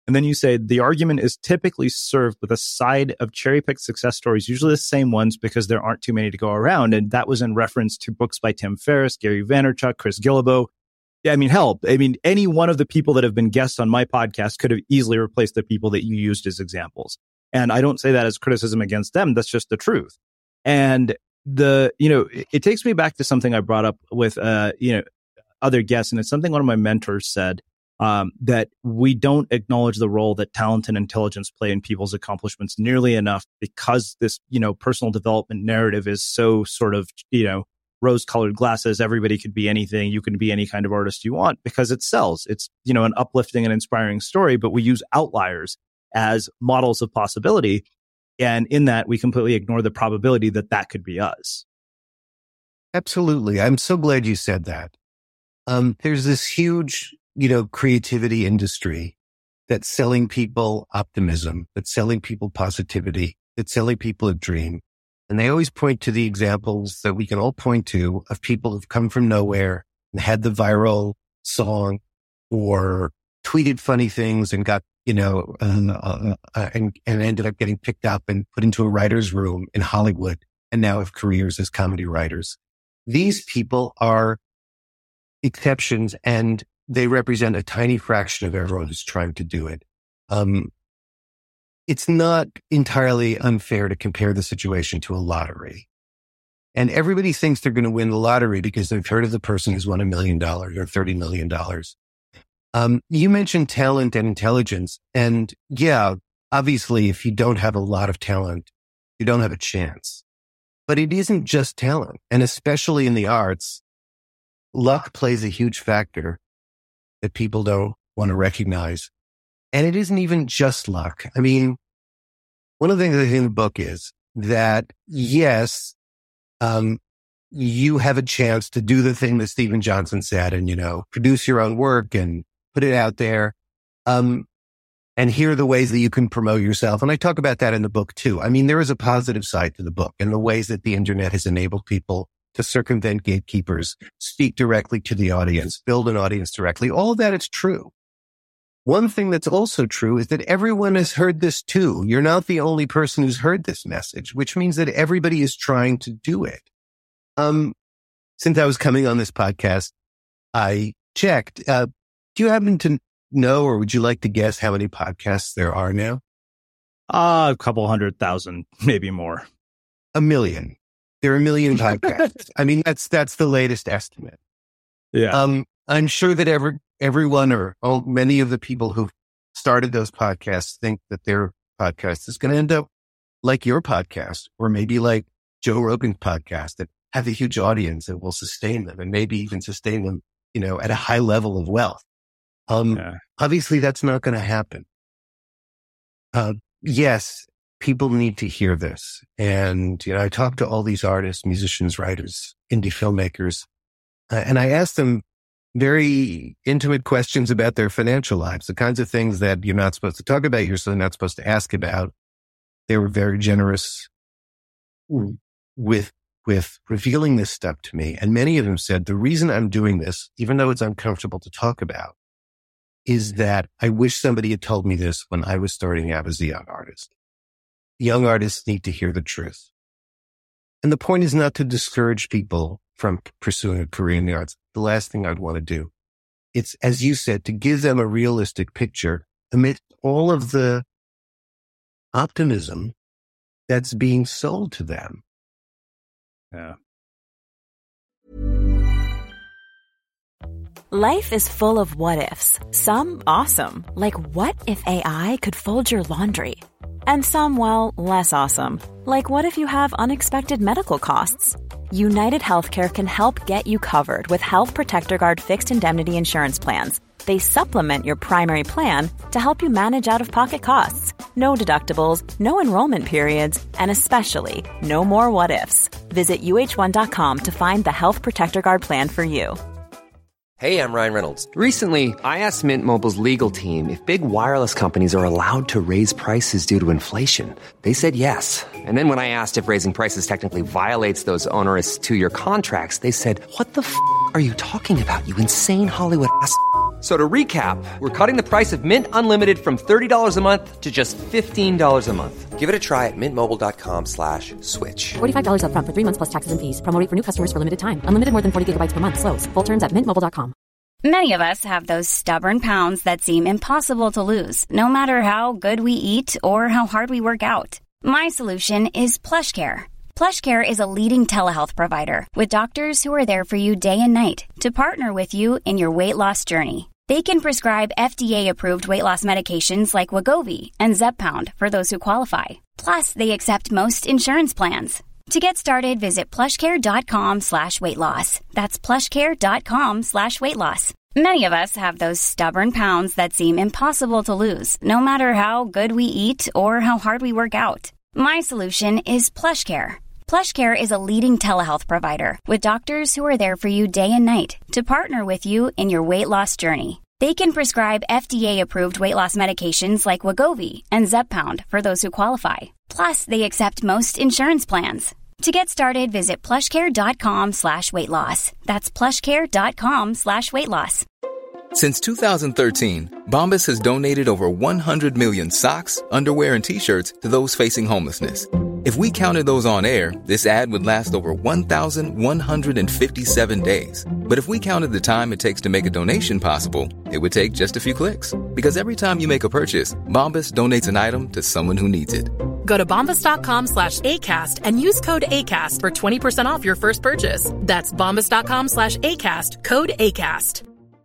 And then you say the argument is typically served with a side of cherry-picked success stories, usually the same ones because there aren't too many to go around. And that was in reference to books by Tim Ferriss, Gary Vaynerchuk, Chris Guillebeau. Yeah, I mean, hell, I mean, any one of the people that have been guests on my podcast could have easily replaced the people that you used as examples. And I don't say that as criticism against them. That's just the truth. And the, you know, it, it takes me back to something I brought up with, uh, you know, other guests. And it's something one of my mentors said. Um, that we don't acknowledge the role that talent and intelligence play in people's accomplishments nearly enough because this, you know, personal development narrative is so sort of, you know, rose-colored glasses. Everybody could be anything. You can be any kind of artist you want because it sells. It's, you know, an uplifting and inspiring story, but we use outliers as models of possibility. And in that, we completely ignore the probability that that could be us. Absolutely. I'm so glad you said that. Um, there's this huge, you know, creativity industry that's selling people optimism, that's selling people positivity, that's selling people a dream. And they always point to the examples that we can all point to of people who've come from nowhere and had the viral song or tweeted funny things and got, you know, uh, uh, and, and ended up getting picked up and put into a writer's room in Hollywood and now have careers as comedy writers. These people are exceptions and they represent a tiny fraction of everyone who's trying to do it. Um, it's not entirely unfair to compare the situation to a lottery. And everybody thinks they're going to win the lottery because they've heard of the person who's won a million dollars or thirty million dollars. Um, you mentioned talent and intelligence. And yeah, obviously, if you don't have a lot of talent, you don't have a chance. But it isn't just talent. And especially in the arts, luck plays a huge factor that people don't want to recognize. And it isn't even just luck. I mean, one of the things I think in the book is that, yes, um, you have a chance to do the thing that Steven Johnson said and, you know, produce your own work and put it out there. Um, and here are the ways that you can promote yourself. And I talk about that in the book too. I mean, there is a positive side to the book and the ways that the internet has enabled people to circumvent gatekeepers, speak directly to the audience, build an audience directly. All of that is true. One thing that's also true is that everyone has heard this too. You're not the only person who's heard this message, which means that everybody is trying to do it. Um, since I was coming on this podcast, I checked. Uh, do you happen to know, or would you like to guess how many podcasts there are now? Uh, a couple hundred thousand, maybe more. A million. There are a million podcasts. I mean, that's that's the latest estimate. Yeah. Um, I'm sure that every, everyone or oh, many of the people who started those podcasts think that their podcast is going to end up like your podcast, or maybe like Joe Rogan's podcast, that have a huge audience and will sustain them, and maybe even sustain them, you know, at a high level of wealth. Um, yeah. Obviously, that's not going to happen. Uh, yes. People need to hear this. And, you know, I talk to all these artists, musicians, writers, indie filmmakers, uh, and I ask them very intimate questions about their financial lives, the kinds of things that you're not supposed to talk about, you're so not supposed to ask about. They were very generous with, with revealing this stuff to me. And many of them said, the reason I'm doing this, even though it's uncomfortable to talk about, is that I wish somebody had told me this when I was starting out as a young artist. Young artists need to hear the truth. And the point is not to discourage people from pursuing a career in the arts. The last thing I'd want to do. It's, as you said, to give them a realistic picture amidst all of the optimism that's being sold to them. Yeah. Life is full of what ifs. Some awesome, like what if A I could fold your laundry? And some, well, less awesome. Like what if you have unexpected medical costs? United Healthcare can help get you covered with Health Protector Guard fixed indemnity insurance plans. They supplement your primary plan to help you manage out-of-pocket costs. No deductibles, no enrollment periods, and especially no more what ifs. Visit U H one dot com to find the Health Protector Guard plan for you. Hey, I'm Ryan Reynolds. Recently, I asked Mint Mobile's legal team if big wireless companies are allowed to raise prices due to inflation. They said yes. And then when I asked if raising prices technically violates those onerous two-year contracts, they said, what the f*** are you talking about, you insane Hollywood ass f- So to recap, we're cutting the price of Mint Unlimited from thirty dollars a month to just fifteen dollars a month. Give it a try at mintmobile.com slash switch. forty-five dollars up front for three months plus taxes and fees. Promo rate for new customers for limited time. Unlimited more than forty gigabytes per month. Slows full terms at mint mobile dot com. Many of us have those stubborn pounds that seem impossible to lose, no matter how good we eat or how hard we work out. My solution is PlushCare. PlushCare is a leading telehealth provider with doctors who are there for you day and night to partner with you in your weight loss journey. They can prescribe F D A-approved weight loss medications like Wegovy and Zepbound for those who qualify. Plus, they accept most insurance plans. To get started, visit plushcare.com slash weight loss. That's plushcare.com slash weight loss. Many of us have those stubborn pounds that seem impossible to lose, no matter how good we eat or how hard we work out. My solution is PlushCare. PlushCare is a leading telehealth provider with doctors who are there for you day and night to partner with you in your weight loss journey. They can prescribe F D A-approved weight loss medications like Wegovy and Zepbound for those who qualify. Plus, they accept most insurance plans. To get started, visit plushcare.com slash weight loss. That's plushcare.com slash weight loss. Since two thousand thirteen, Bombas has donated over one hundred million socks, underwear, and T-shirts to those facing homelessness. If we counted those on air, this ad would last over one thousand one hundred fifty-seven days. But if we counted the time it takes to make a donation possible, it would take just a few clicks. Because every time you make a purchase, Bombas donates an item to someone who needs it. Go to bombas.com slash ACAST and use code ACAST for twenty percent off your first purchase. That's bombas.com slash ACAST, code ACAST.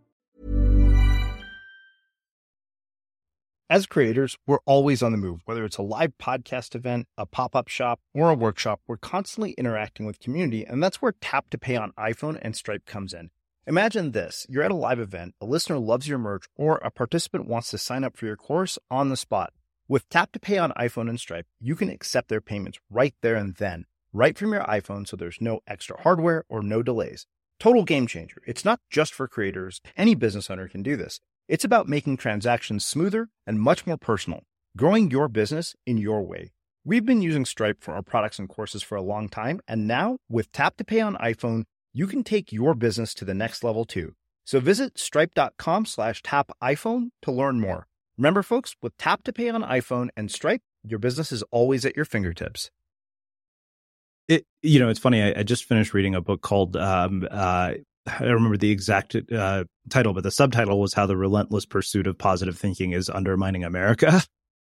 As creators, we're always on the move. Whether it's a live podcast event, a pop-up shop, or a workshop, we're constantly interacting with community, and that's where Tap to Pay on iPhone and Stripe comes in. Imagine this. You're at a live event, a listener loves your merch, or a participant wants to sign up for your course on the spot. With Tap to Pay on iPhone and Stripe, you can accept their payments right there and then, right from your iPhone, so there's no extra hardware or no delays. Total game changer. It's not just for creators. Any business owner can do this. It's about making transactions smoother and much more personal, growing your business in your way. We've been using Stripe for our products and courses for a long time, and now with Tap to Pay on iPhone, you can take your business to the next level too. So visit stripe.com slash tap iPhone to learn more. Remember, folks, with Tap to Pay on iPhone and Stripe, your business is always at your fingertips. It, you know, it's funny. I, I just finished reading a book called, um, uh, I don't remember the exact uh, title, but the subtitle was How the Relentless Pursuit of Positive Thinking is Undermining America.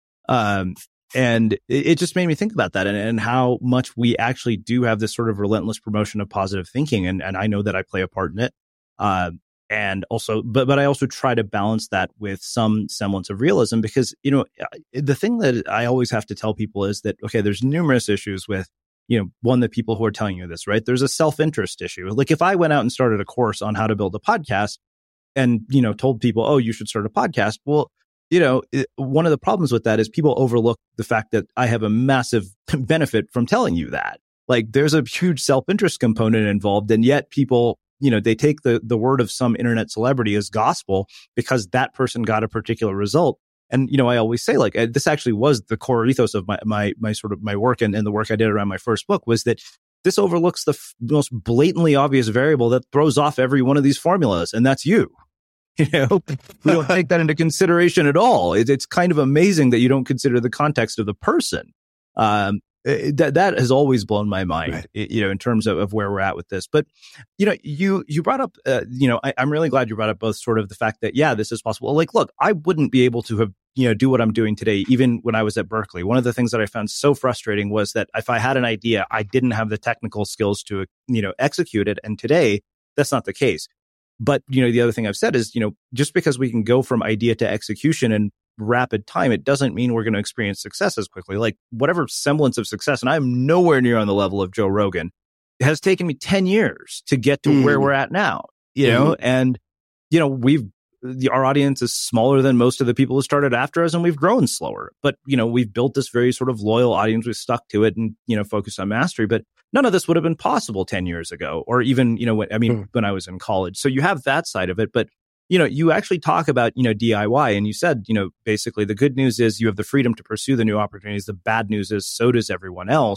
Um, and it, it just made me think about that and, and how much we actually do have this sort of relentless promotion of positive thinking. And, and I know that I play a part in it. Uh, and also, but, but I also try to balance that with some semblance of realism because, you know, the thing that I always have to tell people is that, okay, there's numerous issues with, you know, one, the people who are telling you this, right? There's a self-interest issue. Like if I went out and started a course on how to build a podcast and, you know, told people, oh, you should start a podcast. Well, you know, it, one of the problems with that is people overlook the fact that I have a massive benefit from telling you that. Like there's a huge self-interest component involved. And yet people, you know, they take the, the word of some internet celebrity as gospel because that person got a particular result. And, you know, I always say, like, this actually was the core ethos of my, my, my sort of my work and, and the work I did around my first book was that this overlooks the f- most blatantly obvious variable that throws off every one of these formulas. And that's you. You know, we don't take that into consideration at all. It, it's kind of amazing that you don't consider the context of the person. Um, it, that, that has always blown my mind, right. it, you know, in terms of, of where we're at with this. But, you know, you, you brought up, uh, you know, I, I'm really glad you brought up both sort of the fact that, yeah, this is possible. Like, look, I wouldn't be able to have, you know, do what I'm doing today, even when I was at Berkeley. One of the things that I found so frustrating was that if I had an idea, I didn't have the technical skills to, you know, execute it. And today, that's not the case. But, you know, the other thing I've said is, you know, just because we can go from idea to execution in rapid time, it doesn't mean we're going to experience success as quickly. Like whatever semblance of success, and I'm nowhere near on the level of Joe Rogan, it has taken me ten years to get to mm. where we're at now, you know, mm. and, you know, we've, the, our audience is smaller than most of the people who started after us, and we've grown slower. But, you know, we've built this very sort of loyal audience. We've stuck to it and, you know, focused on mastery. But none of this would have been possible ten years ago, or even, you know, when, I mean, mm. when I was in college. So you have that side of it. But, you know, you actually talk about, you know, D I Y, and you said, you know, basically the good news is you have the freedom to pursue the new opportunities. The bad news is so does everyone else.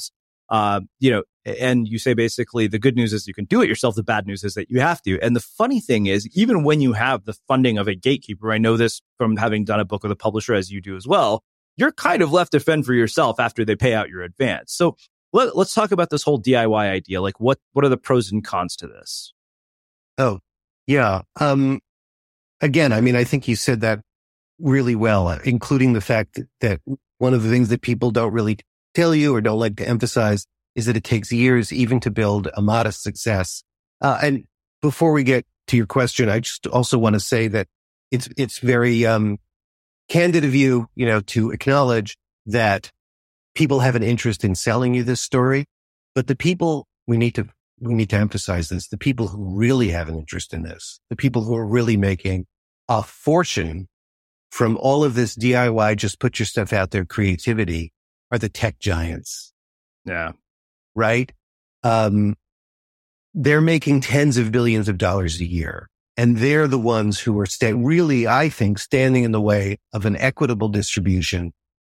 Uh, you know, and you say basically the good news is you can do it yourself. The bad news is that you have to. And the funny thing is, even when you have the funding of a gatekeeper, I know this from having done a book with a publisher, as you do as well, you're kind of left to fend for yourself after they pay out your advance. So let, let's talk about this whole D I Y idea. Like, what what are the pros and cons to this? Oh, yeah. Um, again, I mean, I think you said that really well, including the fact that, that one of the things that people don't really tell you or don't like to emphasize is that it takes years even to build a modest success. Uh, and before we get to your question, I just also want to say that it's, it's very, um, candid of you, you know, to acknowledge that people have an interest in selling you this story, but the people we need to, we need to emphasize this, the people who really have an interest in this, the people who are really making a fortune from all of this D I Y, just put your stuff out there, creativity, are the tech giants. Yeah. Right? Um, they're making tens of billions of dollars a year. And they're the ones who are sta- really, I think, standing in the way of an equitable distribution,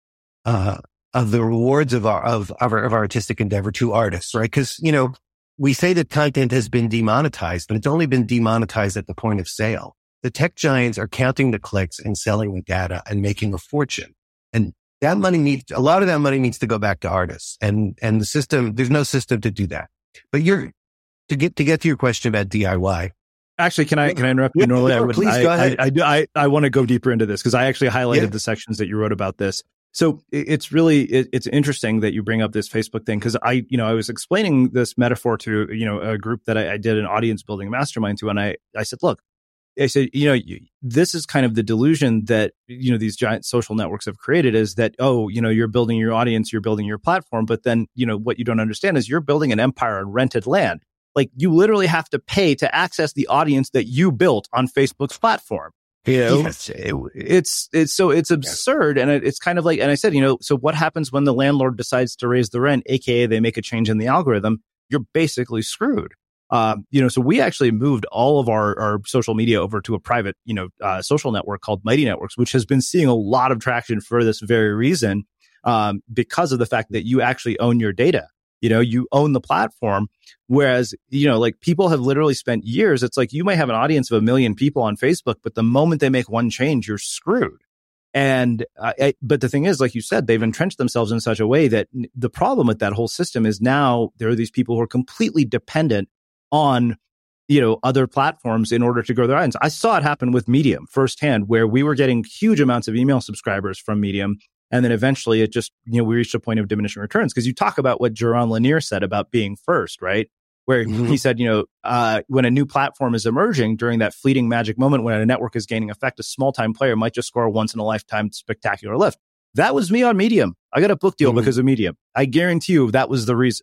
uh, of the rewards of our, of, of our, of our artistic endeavor to artists, right? Cause, you know, we say that content has been demonetized, but it's only been demonetized at the point of sale. The tech giants are counting the clicks and selling the data and making a fortune. And that money needs, a lot of that money needs to go back to artists, and, and the system, there's no system to do that. But you're, to get, to get to your question about D I Y. Actually, can I, can I interrupt you? Yeah, Normally, sure, I would, please I, go ahead. I, I, I, I want to go deeper into this because I actually highlighted Yeah. the sections that you wrote about this. So it's really, it, it's interesting that you bring up this Facebook thing because I, you know, I was explaining this metaphor to, you know, a group that I, I did an audience building mastermind to. And I, I said, look, I said, you know, you, this is kind of the delusion that, you know, these giant social networks have created is that, oh, you know, you're building your audience, you're building your platform. But then, you know, what you don't understand is you're building an empire on rented land. Like you literally have to pay to access the audience that you built on Facebook's platform. You know, Yes, it, it's, it's so it's absurd. And it, it's kind of like, and I said, you know, so what happens when the landlord decides to raise the rent, A K A they make a change in the algorithm? You're basically screwed. Um, you know, so we actually moved all of our, our social media over to a private, you know, uh, social network called Mighty Networks, which has been seeing a lot of traction for this very reason, um, because of the fact that you actually own your data. You know, you own the platform. Whereas, you know, like people have literally spent years. It's like you might have an audience of a million people on Facebook, but the moment they make one change, you're screwed. And, uh, I, but the thing is, like you said, they've entrenched themselves in such a way that the problem with that whole system is now there are these people who are completely dependent on, you know, other platforms in order to grow their audience. I saw it happen with Medium firsthand, where we were getting huge amounts of email subscribers from Medium. And then eventually it just, you know, we reached a point of diminishing returns because you talk about what Jaron Lanier said about being first, right? Where mm-hmm. he said, you know, uh, when a new platform is emerging during that fleeting magic moment, when a network is gaining effect, a small time player might just score a once in a lifetime spectacular lift. That was me on Medium. I got a book deal mm-hmm. because of Medium. I guarantee you that was the reason.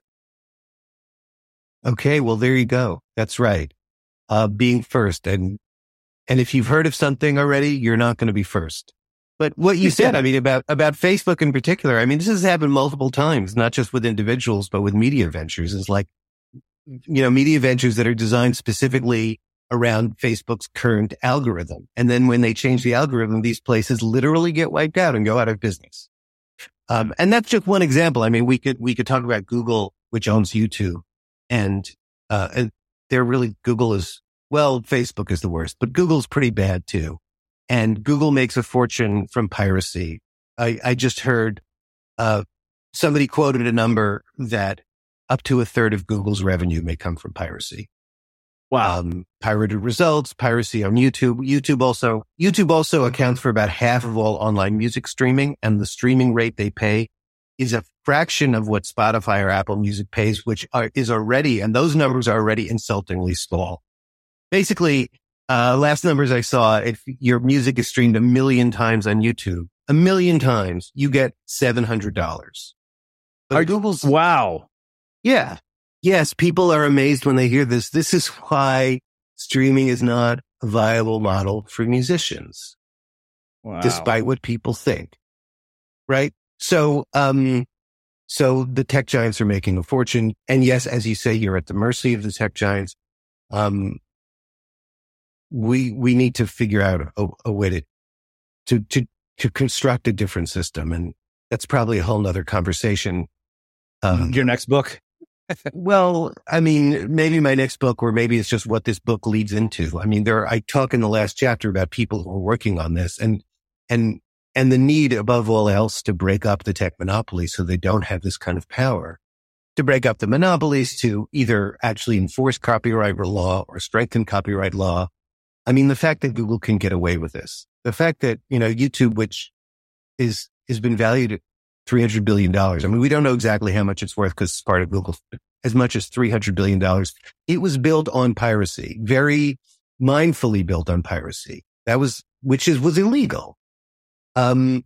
Okay, well, there you go. That's right. Uh, being first. And, and if you've heard of something already, you're not going to be first. But what you said, I mean, about, about Facebook in particular, I mean, this has happened multiple times, not just with individuals, but with media ventures. It's like, you know, media ventures that are designed specifically around Facebook's current algorithm. And then when they change the algorithm, these places literally get wiped out and go out of business. Um, and that's just one example. I mean, we could, we could talk about Google, which owns YouTube. And, uh, and they're really, Google is, well, Facebook is the worst, but Google's pretty bad too. And Google makes a fortune from piracy. I, I just heard, uh, somebody quoted a number that up to a third of Google's revenue may come from piracy. Wow. Um, pirated results, piracy on YouTube. YouTube also, YouTube also accounts for about half of all online music streaming, and the streaming rate they pay is a fraction of what Spotify or Apple Music pays, which are, is already, and those numbers are already insultingly small. Basically, uh, last numbers I saw, if your music is streamed a million times on YouTube, a million times, you get seven hundred dollars. But are, Google's, wow. Yeah. Yes, people are amazed when they hear this. This is why streaming is not a viable model for musicians, wow. despite what people think. Right? So, um, so the tech giants are making a fortune. And yes, as you say, you're at the mercy of the tech giants. Um, we, we need to figure out a, a way to, to, to, to construct a different system. And that's probably a whole nother conversation. Um, Your next book? Well, I mean, maybe my next book, or maybe it's just what this book leads into. I mean, there, I talk in the last chapter about people who are working on this and, and, and the need above all else to break up the tech monopolies so they don't have this kind of power, to break up the monopolies, to either actually enforce copyright law or strengthen copyright law. I mean, the fact that Google can get away with this, the fact that, you know, YouTube, which is, has been valued at three hundred billion dollars. I mean, we don't know exactly how much it's worth because it's part of Google, as much as three hundred billion dollars. It was built on piracy, very mindfully built on piracy. That was, which is, was illegal. Um,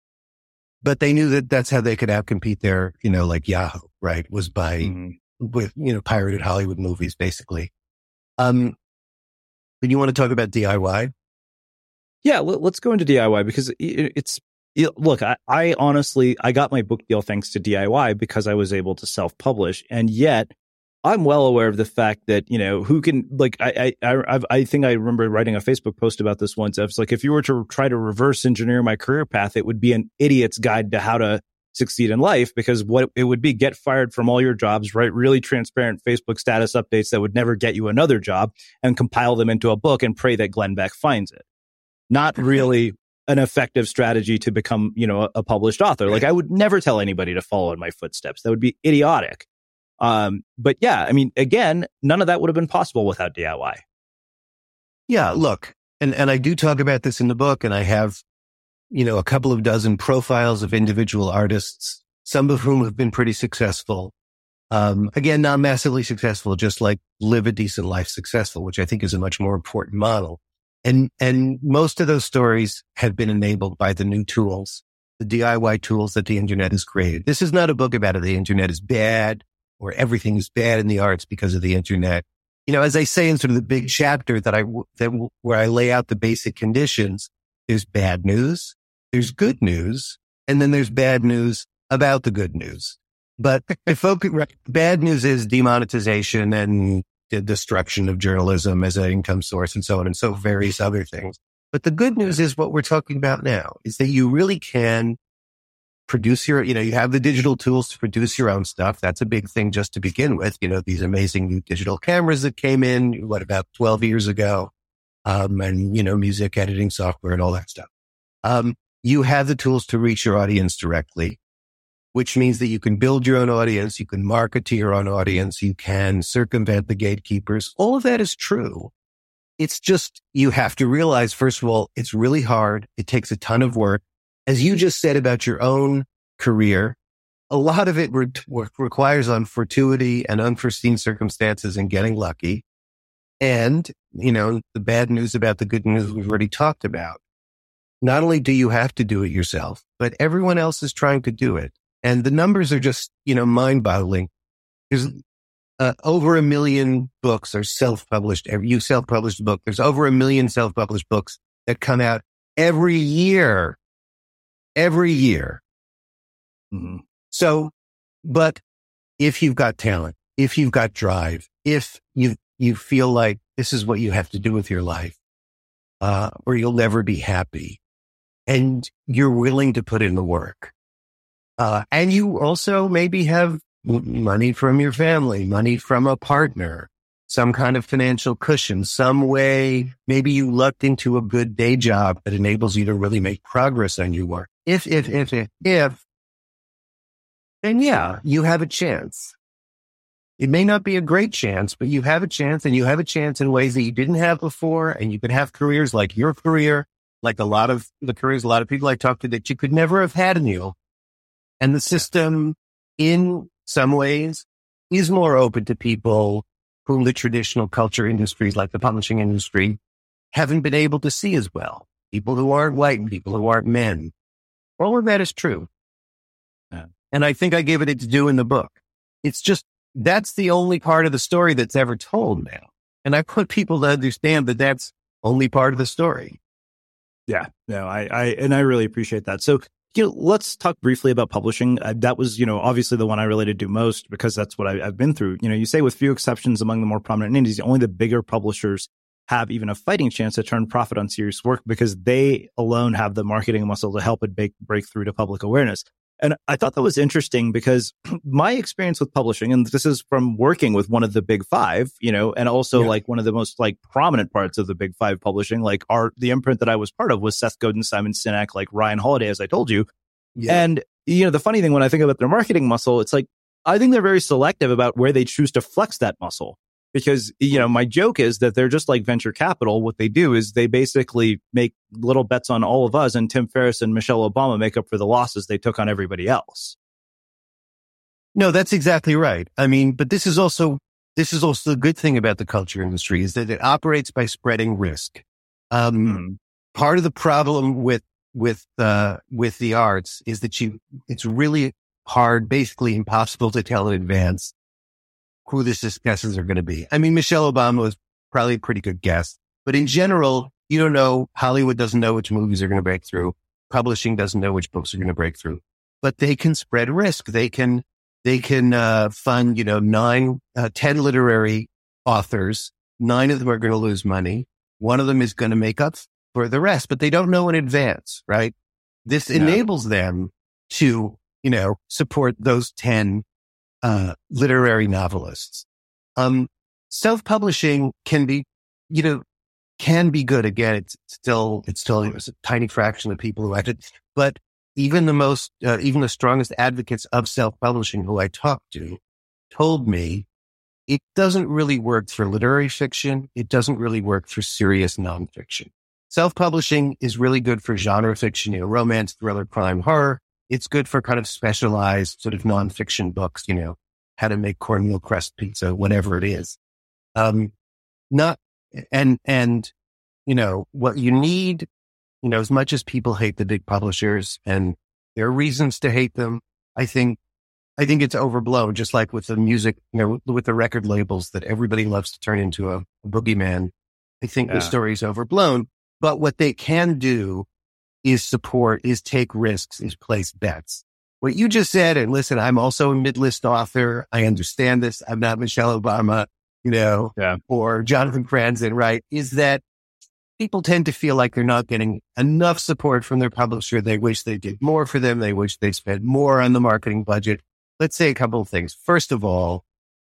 but they knew that that's how they could outcompete their, you know, like Yahoo, right? Was by, mm-hmm. with, you know, pirated Hollywood movies, basically. Um, but you want to talk about D I Y? Yeah, let's go into D I Y because it's, look, I, I honestly, I got my book deal thanks to D I Y because I was able to self-publish. And yet I'm well aware of the fact that, you know, who can, like, I, I, I, I think I remember writing a Facebook post about this once. I was like, if you were to try to reverse engineer my career path, it would be an idiot's guide to how to succeed in life, because what it would be, get fired from all your jobs, write really transparent Facebook status updates that would never get you another job, and compile them into a book and pray that Glenn Beck finds it. Not really an effective strategy to become, you know, a, a published author. Like, I would never tell anybody to follow in my footsteps. That would be idiotic. Um, but yeah, I mean, again, none of that would have been possible without D I Y. Yeah, look, and, and I do talk about this in the book, and I have, you know, a couple of dozen profiles of individual artists, some of whom have been pretty successful. Um, again, not massively successful, just like live a decent life successful, which I think is a much more important model. And, and most of those stories have been enabled by the new tools, the D I Y tools that the internet has created. This is not a book about how the internet is bad or everything is bad in the arts because of the internet. You know, as I say in sort of the big chapter that I, that where I lay out the basic conditions, there's bad news, there's good news, and then there's bad news about the good news. But the focus, bad news is demonetization and the destruction of journalism as an income source and so on and so various other things. But the good news is what we're talking about now is that you really can produce your, you know, you have the digital tools to produce your own stuff. That's a big thing just to begin with. You know, these amazing new digital cameras that came in, what, about twelve years ago, um, and, you know, music editing software and all that stuff. Um, you have the tools to reach your audience directly, which means that you can build your own audience, you can market to your own audience, you can circumvent the gatekeepers. All of that is true. It's just, you have to realize, first of all, it's really hard. It takes a ton of work. As you just said about your own career, a lot of it re- requires on fortuity and unforeseen circumstances and getting lucky. And, you know, the bad news about the good news we've already talked about. Not only do you have to do it yourself, but everyone else is trying to do it. And the numbers are just, you know, mind-boggling. There's uh, over a million books are self-published. You self-published a book. There's over a million self-published books that come out every year. Every year. Mm-hmm. So, but if you've got talent, if you've got drive, if you you feel like this is what you have to do with your life, uh, or you'll never be happy, and you're willing to put in the work, Uh, and you also maybe have money from your family, money from a partner, some kind of financial cushion, some way, maybe you lucked into a good day job that enables you to really make progress on your work. If, if, if, if, if, then yeah, you have a chance. It may not be a great chance, but you have a chance, and you have a chance in ways that you didn't have before. And you can have careers like your career, like a lot of the careers, a lot of people I talked to that you could never have had in you. And the system, in some ways, is more open to people whom the traditional culture industries, like the publishing industry, haven't been able to see as well. People who aren't white, people who aren't men. All of that is true. Yeah. And I think I gave it its due in the book. It's just, that's the only part of the story that's ever told now. And I want people to understand that that's only part of the story. Yeah, no, I, I and I really appreciate that. So, you know, let's talk briefly about publishing. Uh, that was, you know, obviously the one I related to most because that's what I, I've been through. You know, you say with few exceptions among the more prominent indies, only the bigger publishers have even a fighting chance to turn profit on serious work because they alone have the marketing muscle to help it break, break through to public awareness. And I thought that was interesting because my experience with publishing, and this is from working with one of the big five, you know, and also yeah. like one of the most like prominent parts of the big five publishing, like our, the imprint that I was part of was Seth Godin, Simon Sinek, like Ryan Holiday, as I told you. Yeah. And, you know, the funny thing when I think about their marketing muscle, it's like, I think they're very selective about where they choose to flex that muscle. Because, you know, my joke is that they're just like venture capital. What they do is they basically make little bets on all of us, and Tim Ferriss and Michelle Obama make up for the losses they took on everybody else. No, that's exactly right. I mean, but this is also, this is also the good thing about the culture industry is that it operates by spreading risk. Um, mm. Part of the problem with, with, uh, with the arts is that you, it's really hard, basically impossible to tell in advance who the successes are going to be. I mean, Michelle Obama was probably a pretty good guess, but in general, you don't know. Hollywood doesn't know which movies are going to break through. Publishing doesn't know which books are going to break through, but they can spread risk. They can, they can, uh, fund, you know, nine, uh, ten literary authors. Nine of them are going to lose money. One of them is going to make up for the rest, but they don't know in advance, right? This no. enables them to, you know, support those ten Uh, literary novelists. Um, self-publishing can be, you know, can be good. Again, it's still, it's still it's a tiny fraction of people who act it. But even the most, uh, even the strongest advocates of self-publishing who I talked to told me it doesn't really work for literary fiction. It doesn't really work for serious nonfiction. Self-publishing is really good for genre fiction, you know, romance, thriller, crime, horror. It's good for kind of specialized sort of nonfiction books, you know, how to make cornmeal crust pizza, whatever it is. Um, not, and, and, you know, what you need, you know, as much as people hate the big publishers and there are reasons to hate them, I think, I think it's overblown, just like with the music, you know, with the record labels that everybody loves to turn into a, a boogeyman. I think yeah. the story is overblown, but what they can do is support, is take risks, is place bets. What you just said, and listen, I'm also a mid-list author. I understand this. I'm not Michelle Obama, you know, yeah. or Jonathan Franzen, right? Is that people tend to feel like they're not getting enough support from their publisher. They wish they did more for them. They wish they spent more on the marketing budget. Let's say a couple of things. First of all,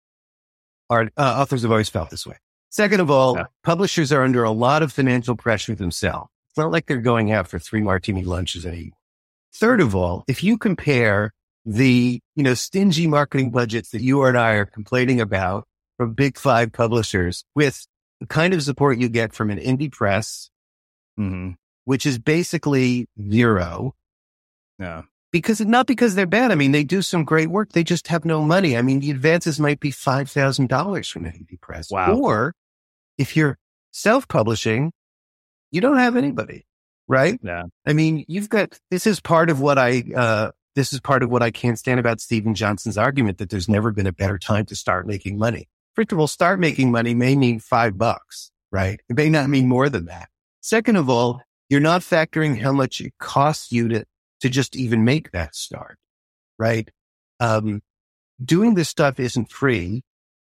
our uh, authors have always felt this way. Second of all, yeah. publishers are under a lot of financial pressure themselves. It's not like they're going out for three martini lunches anymore. Third of all, if you compare the, you know, stingy marketing budgets that you and I are complaining about from big five publishers with the kind of support you get from an indie press, mm-hmm. which is basically zero. Yeah. Because not because they're bad. I mean, they do some great work. They just have no money. I mean, the advances might be five thousand dollars from an indie press. Wow. Or if you're self-publishing, you don't have anybody, right? Yeah. I mean, you've got, this is part of what I, uh, this is part of what I can't stand about Stephen Johnson's argument that there's never been a better time to start making money. First of all, start making money may mean five bucks, right? It may not mean more than that. Second of all, you're not factoring how much it costs you to, to just even make that start, right? Um, doing this stuff isn't free.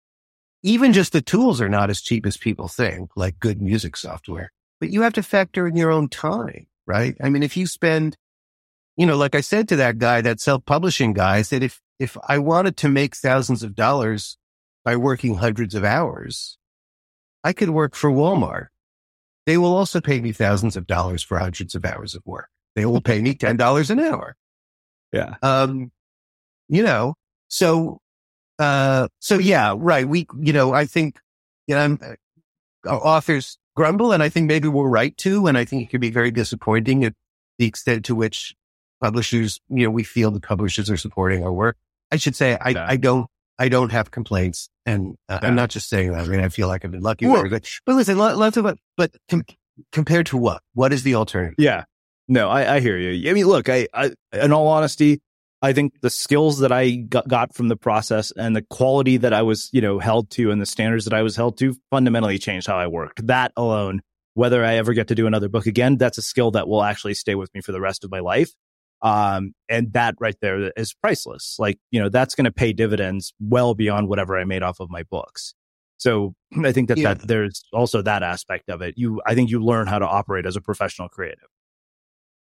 Even just the tools are not as cheap as people think, like good music software. But you have to factor in your own time, right? I mean, if you spend, you know, like I said to that guy, that self-publishing guy, I said, if, if I wanted to make thousands of dollars by working hundreds of hours, I could work for Walmart. They will also pay me thousands of dollars for hundreds of hours of work. They will pay me ten dollars an hour. Yeah. Um, you know, so, uh, so yeah, right. We, you know, I think, you know, I'm, uh, authors grumble, and I think maybe we're right too. And I think it could be very disappointing at the extent to which publishers, you know, we feel the publishers are supporting our work. I should say, I, yeah. I don't, I don't have complaints, and uh, yeah. I'm not just saying that. I mean, I feel like I've been lucky. Well, but listen, let's talk about, but com- compared to what? What is the alternative? Yeah, no, I, I hear you. I mean, look, I, I, in all honesty, I think the skills that I got, got from the process and the quality that I was, you know, held to and the standards that I was held to fundamentally changed how I worked. That alone, whether I ever get to do another book again, that's a skill that will actually stay with me for the rest of my life. Um, and that right there is priceless. Like, you know, that's going to pay dividends well beyond whatever I made off of my books. So I think that, yeah. that there's also that aspect of it. You, I think you learn how to operate as a professional creative.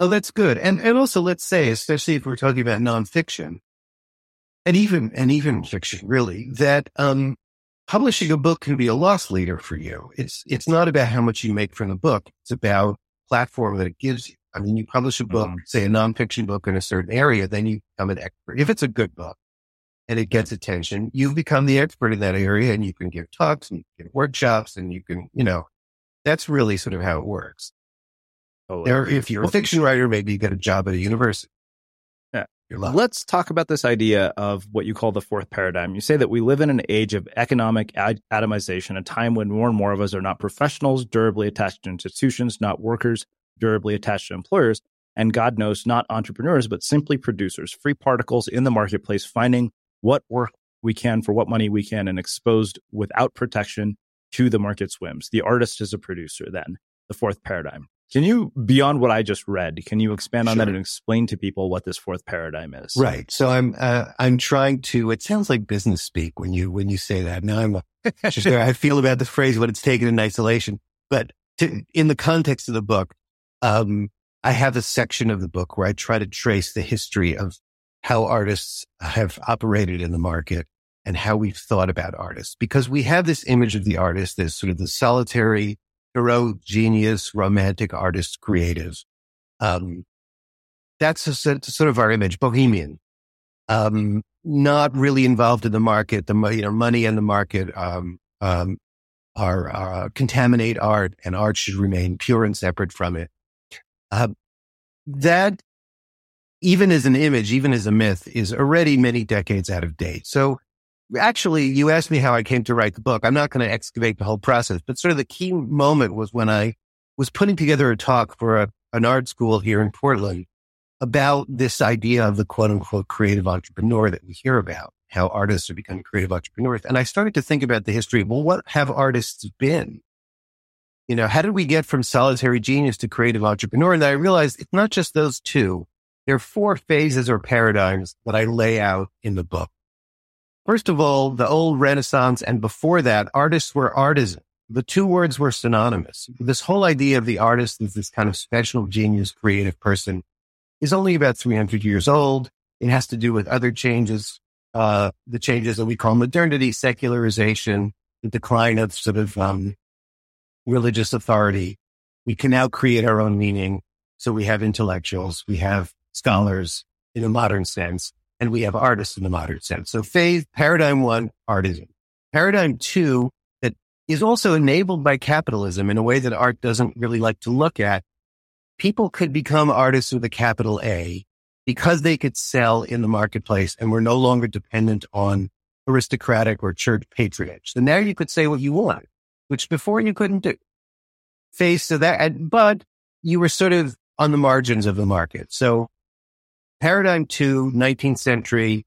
Oh, that's good. And and also, let's say, especially if we're talking about nonfiction, and even and even fiction, really, that um, publishing a book can be a loss leader for you. It's it's not about how much you make from the book. It's about platform that it gives you. I mean, you publish a book, mm-hmm. say a nonfiction book in a certain area, then you become an expert. If it's a good book and it gets attention, you've become the expert in that area, and you can give talks and you can give workshops, and you can, you know, that's really sort of how it works. Oh, there, if you're a fiction writer, maybe you get a job at a university. Yeah. Let's talk about this idea of what you call the fourth paradigm. You say that we live in an age of economic ad- atomization, a time when more and more of us are not professionals, durably attached to institutions, not workers, durably attached to employers, and God knows, not entrepreneurs, but simply producers, free particles in the marketplace, finding what work we can for what money we can and exposed without protection to the market's whims. The artist is a producer then, the fourth paradigm. Can you, beyond what I just read, can you expand on sure. that and explain to people what this fourth paradigm is? Right. So I'm uh, I'm trying to, it sounds like business speak when you when you say that. Now I'm just I feel about the phrase when it's taken in isolation. But to, in the context of the book, um, I have a section of the book where I try to trace the history of how artists have operated in the market and how we've thought about artists. Because we have this image of the artist as sort of the solitary, heroic, genius, romantic artist, creative. Um, that's a, sort of our image, bohemian, um, not really involved in the market. The you know, money and the market um, um, are uh, contaminate art, and art should remain pure and separate from it. Uh, that, even as an image, even as a myth, is already many decades out of date. So actually, you asked me how I came to write the book. I'm not going to excavate the whole process, but sort of the key moment was when I was putting together a talk for a, an art school here in Portland about this idea of the quote unquote creative entrepreneur that we hear about, how artists are becoming creative entrepreneurs. And I started to think about the history of, well, what have artists been? You know, how did we get from solitary genius to creative entrepreneur? And I realized it's not just those two. There are four phases or paradigms that I lay out in the book. First of all, the old Renaissance and before that, artists were artisans. The two words were synonymous. This whole idea of the artist as this kind of special genius, creative person is only about three hundred years old. It has to do with other changes, uh, the changes that we call modernity, secularization, the decline of sort of um, religious authority. We can now create our own meaning. So we have intellectuals, we have scholars in a modern sense, and we have artists in the modern sense. So phase, paradigm one, artisan. Paradigm two, that is also enabled by capitalism in a way that art doesn't really like to look at. People could become artists with a capital A because they could sell in the marketplace and were no longer dependent on aristocratic or church patronage. So now you could say what you want, which before you couldn't do. Phase to that, but you were sort of on the margins of the market. So paradigm two, nineteenth century,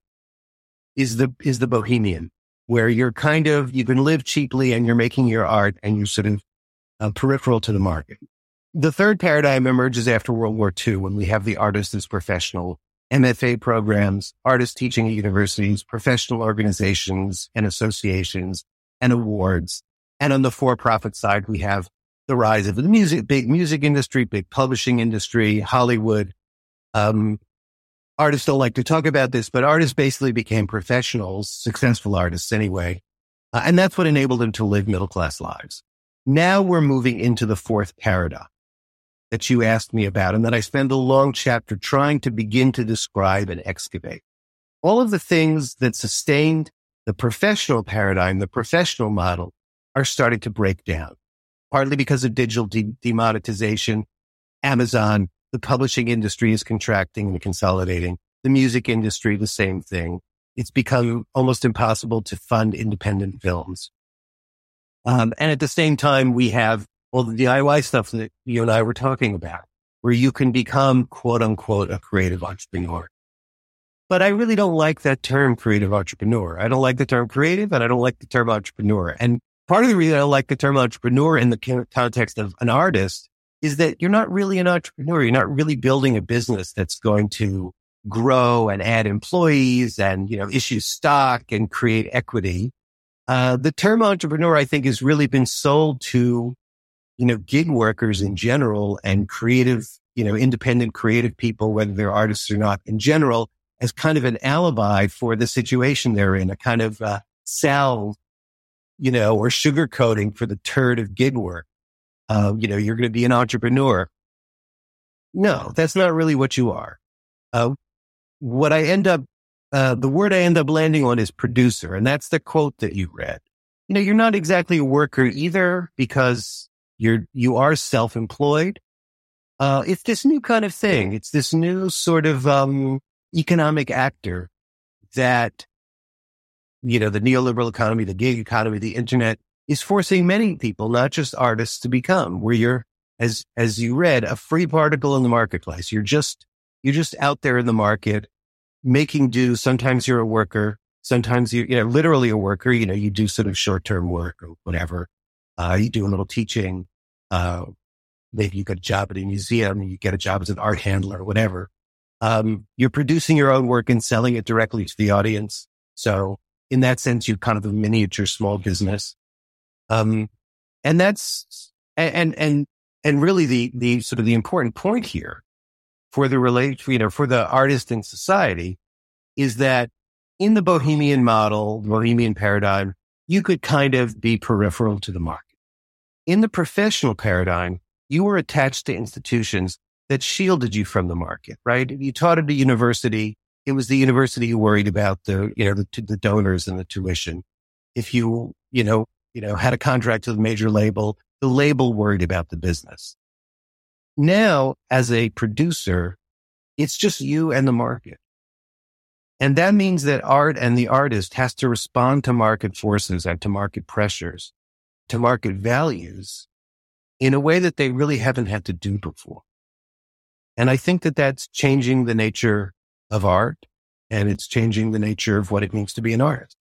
is the is the bohemian, where you're kind of, you can live cheaply and you're making your art and you're sort of uh, peripheral to the market. The third paradigm emerges after World War Two, when we have the artist as professional, M F A programs, artists teaching at universities, professional organizations and associations and awards. And on the for-profit side, we have the rise of the music, big music industry, big publishing industry, Hollywood. Um, artists don't like to talk about this, but artists basically became professionals, successful artists anyway. Uh, and that's what enabled them to live middle-class lives. Now we're moving into the fourth paradigm that you asked me about, and that I spend a long chapter trying to begin to describe and excavate. All of the things that sustained the professional paradigm, the professional model, are starting to break down. Partly because of digital de- demonetization, Amazon, the publishing industry is contracting and consolidating. The music industry, the same thing. It's become almost impossible to fund independent films. Um, and at the same time, we have all the D I Y stuff that you and I were talking about, where you can become, quote unquote, a creative entrepreneur. But I really don't like that term, creative entrepreneur. I don't like the term creative, and I don't like the term entrepreneur. And part of the reason I like the term entrepreneur in the context of an artist is that you're not really an entrepreneur. You're not really building a business that's going to grow and add employees and, you know, issue stock and create equity. Uh, the term entrepreneur, I think, has really been sold to, you know, gig workers in general and creative you know, independent creative people, whether they're artists or not in general, as kind of an alibi for the situation they're in, a kind of uh, salve, you know, or sugarcoating for the turd of gig work. Uh, you know, you're going to be an entrepreneur. No, that's not really what you are. Uh, what I end up, uh, the word I end up landing on is producer. And that's the quote that you read. You know, you're not exactly a worker either because you're, you are self-employed. Uh, it's this new kind of thing. It's this new sort of, um, economic actor that, you know, the neoliberal economy, the gig economy, the internet is forcing many people, not just artists, to become, where you're, as, as you read, a free particle in the marketplace. You're just, you're just out there in the market making do. Sometimes you're a worker. Sometimes you, you know, literally a worker, you know, you do sort of short-term work or whatever. Uh, you do a little teaching. Uh, maybe you get a job at a museum, you get a job as an art handler or whatever. Um, you're producing your own work and selling it directly to the audience. So in that sense, you're kind of a miniature small business. Um, and that's, and, and, and really the, the sort of the important point here for the relate, you know, for the artist in society is that in the bohemian model, the bohemian paradigm, you could kind of be peripheral to the market. In the professional paradigm, you were attached to institutions that shielded you from the market, right? If you taught at a university, it was the university you worried about the, you know, the, the donors and the tuition. If you, you know, you know, had a contract with a major label, the label worried about the business. Now, as a producer, it's just you and the market. And that means that art and the artist has to respond to market forces and to market pressures, to market values in a way that they really haven't had to do before. And I think that that's changing the nature of art, and it's changing the nature of what it means to be an artist.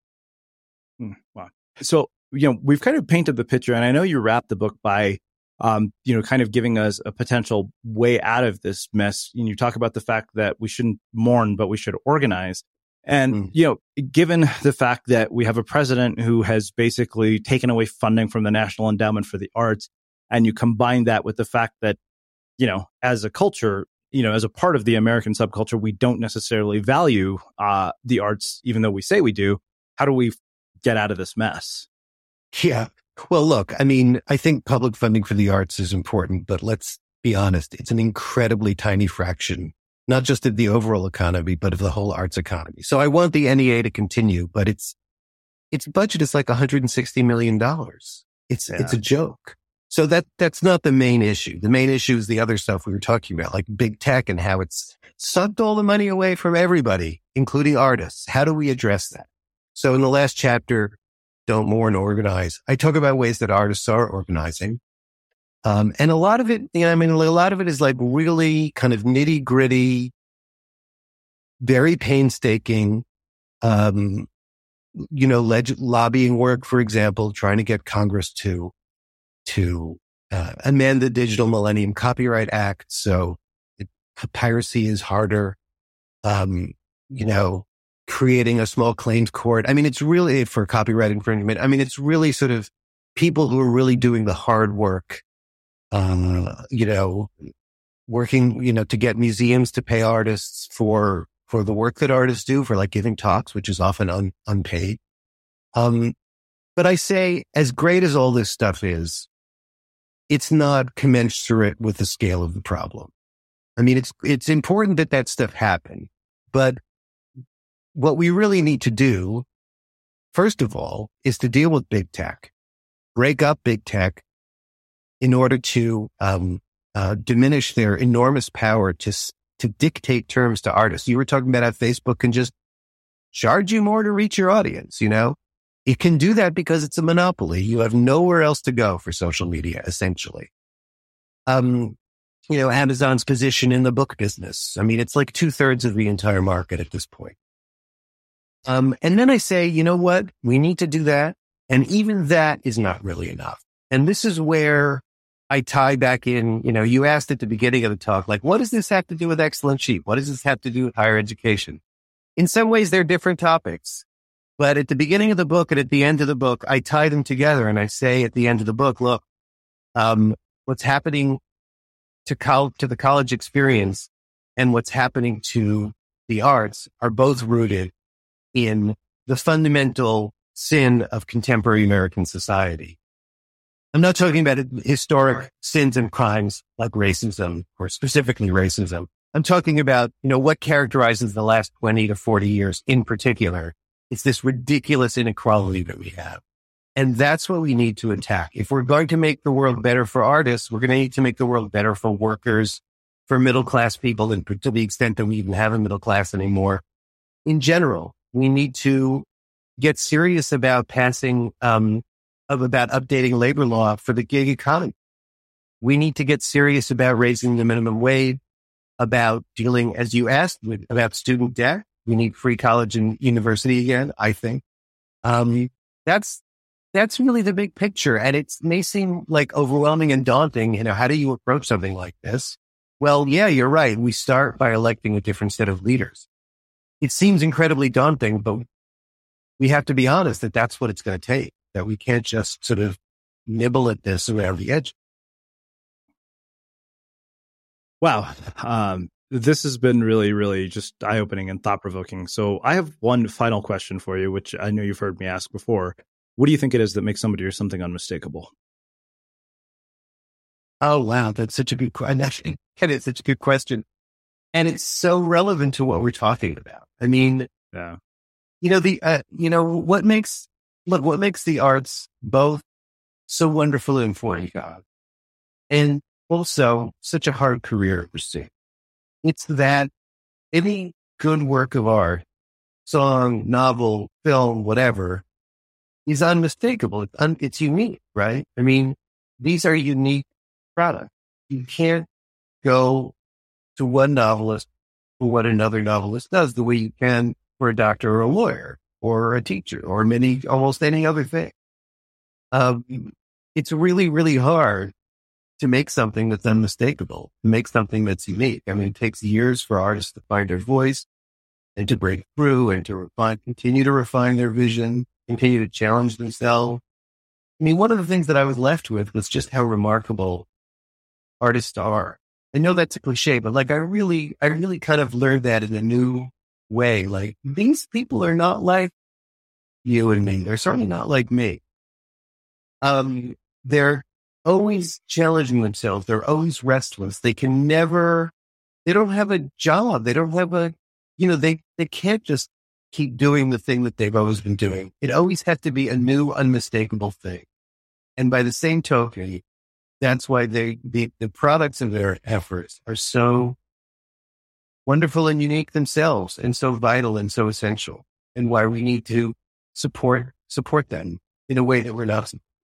Wow. So, you know, we've kind of painted the picture, and I know you wrapped the book by, um, you know, kind of giving us a potential way out of this mess. And you talk about the fact that we shouldn't mourn, but we should organize. And, mm. you know, given the fact that we have a president who has basically taken away funding from the National Endowment for the Arts, and you combine that with the fact that, you know, as a culture, you know, as a part of the American subculture, we don't necessarily value uh, the arts, even though we say we do. How do we get out of this mess? Yeah. Well, look, I mean, I think public funding for the arts is important, but let's be honest, it's an incredibly tiny fraction, not just of the overall economy, but of the whole arts economy. So I want the N E A to continue, but its its budget is like one hundred sixty million dollars. It's yeah. it's a joke. So that that's not the main issue. The main issue is the other stuff we were talking about, like big tech and how it's sucked all the money away from everybody, including artists. How do we address that? So in the last chapter, Don't Mourn, Organize, I talk about ways that artists are organizing. Um, and a lot of it, you know, I mean, a lot of it is like really kind of nitty gritty, very painstaking, um, you know, leg- lobbying work, for example, trying to get Congress to to uh, amend the Digital Millennium Copyright Act so it, piracy is harder, um, you know, creating a small claims court. I mean, it's really for copyright infringement. I mean, it's really sort of people who are really doing the hard work, uh, you know, working, you know, to get museums to pay artists for for the work that artists do, for like giving talks, which is often un, unpaid. Um, but I say, as great as all this stuff is, it's not commensurate with the scale of the problem. I mean, it's, it's important that that stuff happen, but what we really need to do, first of all, is to deal with big tech, break up big tech in order to, um, uh, diminish their enormous power to, to dictate terms to artists. You were talking about how Facebook can just charge you more to reach your audience, you know? It can do that because it's a monopoly. You have nowhere else to go for social media, essentially. Um, you know, Amazon's position in the book business. I mean, it's like two thirds of the entire market at this point. Um, and then I say, you know what? We need to do that. And even that is not really enough. And this is where I tie back in, you know, you asked at the beginning of the talk, like, what does this have to do with Excellent Sheep? What does this have to do with higher education? In some ways, they're different topics. But at the beginning of the book and at the end of the book, I tie them together and I say at the end of the book, look, um, what's happening to col- to the college experience and what's happening to the arts are both rooted in the fundamental sin of contemporary American society. I'm not talking about historic sins and crimes like racism or specifically racism. I'm talking about, you know, what characterizes the last twenty to forty years in particular. It's this ridiculous inequality that we have. And that's what we need to attack. If we're going to make the world better for artists, we're going to need to make the world better for workers, for middle-class people, and to the extent that we even have a middle class anymore. In general, we need to get serious about passing, um, of about updating labor law for the gig economy. We need to get serious about raising the minimum wage, about dealing, as you asked, with, about student debt. We need free college and university again, I think. Um, that's, that's really the big picture. And it may seem like overwhelming and daunting. You know, how do you approach something like this? Well, yeah, you're right. We start by electing a different set of leaders. It seems incredibly daunting, but we have to be honest that that's what it's going to take, that we can't just sort of nibble at this around the edge. Wow. Um, this has been really, really just eye-opening and thought-provoking. So I have one final question for you, which I know you've heard me ask before. What do you think it is that makes somebody or something unmistakable? Oh, wow. That's such a good question. That is such a good question. And it's so relevant to what we're talking about. I mean, yeah. you know, the, uh, you know, what makes, look, what makes the arts both so wonderful and important job and also such a hard career to pursue. It's that any good work of art, song, novel, film, whatever, is unmistakable. It's, un, it's unique, right? I mean, these are unique products. You can't go to one novelist for what another novelist does the way you can for a doctor or a lawyer or a teacher or many, almost any other thing. Um, it's really, really hard to make something that's unmistakable, to make something that's unique. I mean, it takes years for artists to find their voice and to break through and to refine, continue to refine their vision, continue to challenge themselves. I mean, one of the things that I was left with was just how remarkable artists are. I know that's a cliche, but like I really, I really kind of learned that in a new way. Like these people are not like you and me. They're certainly not like me. Um, they're always challenging themselves. They're always restless. They can never, they don't have a job. They don't have a, you know, they, they can't just keep doing the thing that they've always been doing. It always has to be a new, unmistakable thing. And by the same token, that's why they, the, the products of their efforts are so wonderful and unique themselves and so vital and so essential, and why we need to support, support them in a way that we're not.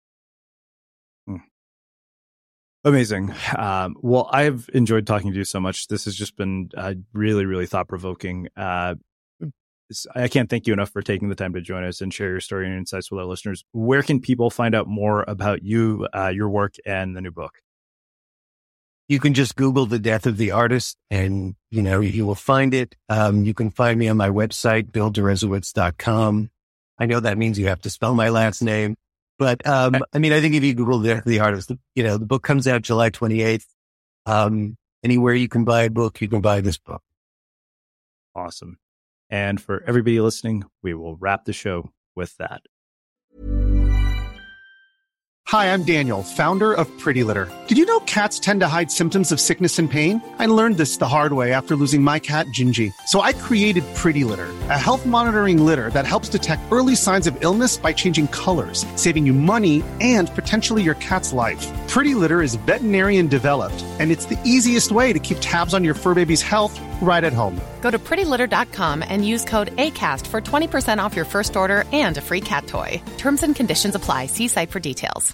Amazing. Um, well, I've enjoyed talking to you so much. This has just been uh, really, really thought-provoking. Uh, I can't thank you enough for taking the time to join us and share your story and insights with our listeners. Where can people find out more about you, uh, your work, and the new book? You can just Google The Death of the Artist and, you know, you will find it. Um, you can find me on my website, bill deresiewicz dot com. I know that means you have to spell my last name. But, um, I mean, I think if you Google The Death of the Artist, you know, the book comes out July twenty-eighth. Um, anywhere you can buy a book, you can buy this book. Awesome. And for everybody listening, we will wrap the show with that. Hi, I'm Daniel, founder of Pretty Litter. Did you know cats tend to hide symptoms of sickness and pain? I learned this the hard way after losing my cat, Gingy. So I created Pretty Litter, a health monitoring litter that helps detect early signs of illness by changing colors, saving you money and potentially your cat's life. Pretty Litter is veterinarian developed, and it's the easiest way to keep tabs on your fur baby's health right at home. Go to pretty litter dot com and use code ACAST for twenty percent off your first order and a free cat toy. Terms and conditions apply. See site for details.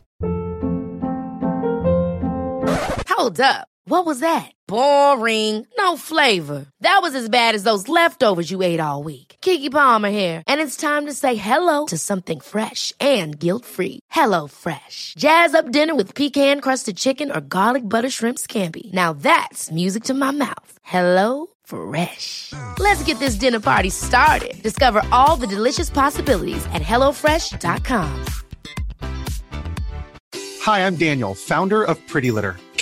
Hold up. What was that? Boring. No flavor. That was as bad as those leftovers you ate all week. Keke Palmer here, and it's time to say hello to something fresh and guilt-free. Hello Fresh. Jazz up dinner with pecan-crusted chicken or garlic butter shrimp scampi. Now that's music to my mouth. Hello Fresh. Let's get this dinner party started. Discover all the delicious possibilities at hello fresh dot com. Hi, I'm Daniel, founder of Pretty Litter.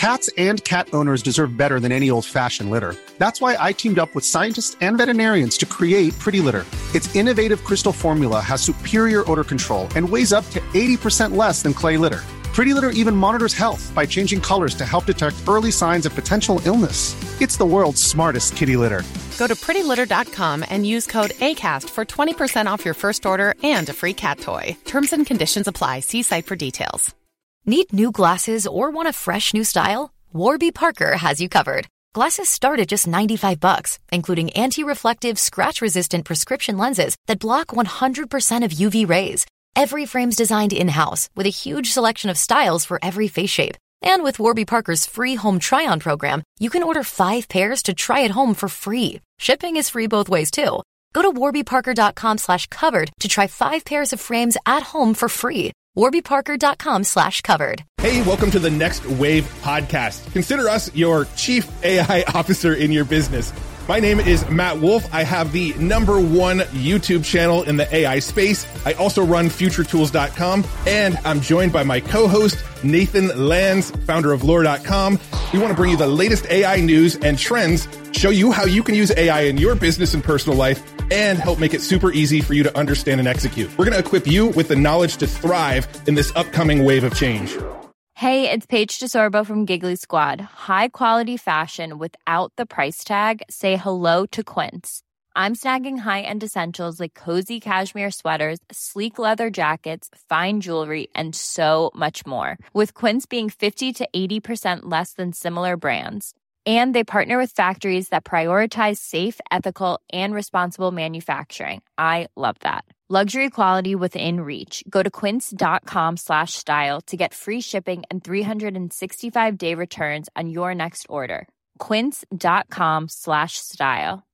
Cats and cat owners deserve better than any old-fashioned litter. That's why I teamed up with scientists and veterinarians to create Pretty Litter. Its innovative crystal formula has superior odor control and weighs up to eighty percent less than clay litter. Pretty Litter even monitors health by changing colors to help detect early signs of potential illness. It's the world's smartest kitty litter. Go to pretty litter dot com and use code ACAST for twenty percent off your first order and a free cat toy. Terms and conditions apply. See site for details. Need new glasses or want a fresh new style? Warby Parker has you covered. Glasses start at just ninety-five bucks, including anti-reflective, scratch-resistant prescription lenses that block one hundred percent of U V rays. Every frame's designed in-house with a huge selection of styles for every face shape. And with Warby Parker's free home try-on program, you can order five pairs to try at home for free. Shipping is free both ways, too. Go to warby parker dot com slash covered to try five pairs of frames at home for free. warby parker dot com slash covered. Hey, welcome to the Next Wave podcast. Consider us your chief A I officer in your business. My name is Matt Wolf. I have the number one YouTube channel in the A I space. I also run future tools dot com, and I'm joined by my co-host, Nathan Lands, founder of lore dot com. We want to bring you the latest A I news and trends, show you how you can use A I in your business and personal life, and help make it super easy for you to understand and execute. We're going to equip you with the knowledge to thrive in this upcoming wave of change. Hey, it's Paige DeSorbo from Giggly Squad. High quality fashion without the price tag. Say hello to Quince. I'm snagging high-end essentials like cozy cashmere sweaters, sleek leather jackets, fine jewelry, and so much more. With Quince being fifty to eighty percent less than similar brands. And they partner with factories that prioritize safe, ethical, and responsible manufacturing. I love that. Luxury quality within reach. Go to quince dot com slash style to get free shipping and three sixty-five day returns on your next order. quince dot com slash style.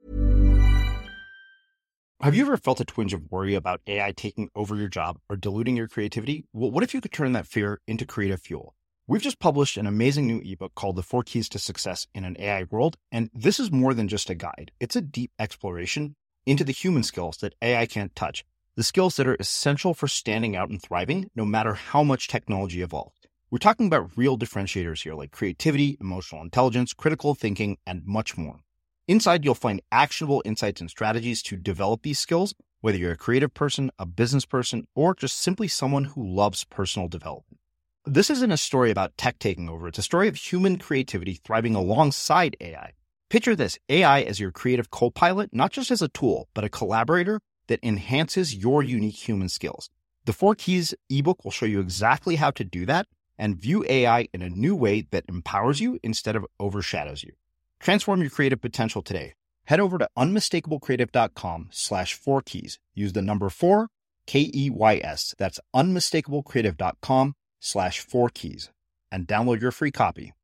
Have you ever felt a twinge of worry about A I taking over your job or diluting your creativity? Well, what if you could turn that fear into creative fuel? We've just published an amazing new ebook called The Four Keys to Success in an A I World, and this is more than just a guide. It's a deep exploration into the human skills that A I can't touch, the skills that are essential for standing out and thriving, no matter how much technology evolved. We're talking about real differentiators here, like creativity, emotional intelligence, critical thinking, and much more. Inside, you'll find actionable insights and strategies to develop these skills, whether you're a creative person, a business person, or just simply someone who loves personal development. This isn't a story about tech taking over. It's a story of human creativity thriving alongside A I. Picture this, A I as your creative co-pilot, not just as a tool, but a collaborator that enhances your unique human skills. The Four Keys ebook will show you exactly how to do that and view A I in a new way that empowers you instead of overshadows you. Transform your creative potential today. Head over to unmistakablecreative.com slash four keys. Use the number four, K E Y S. That's unmistakablecreative.com slash four keys and download your free copy.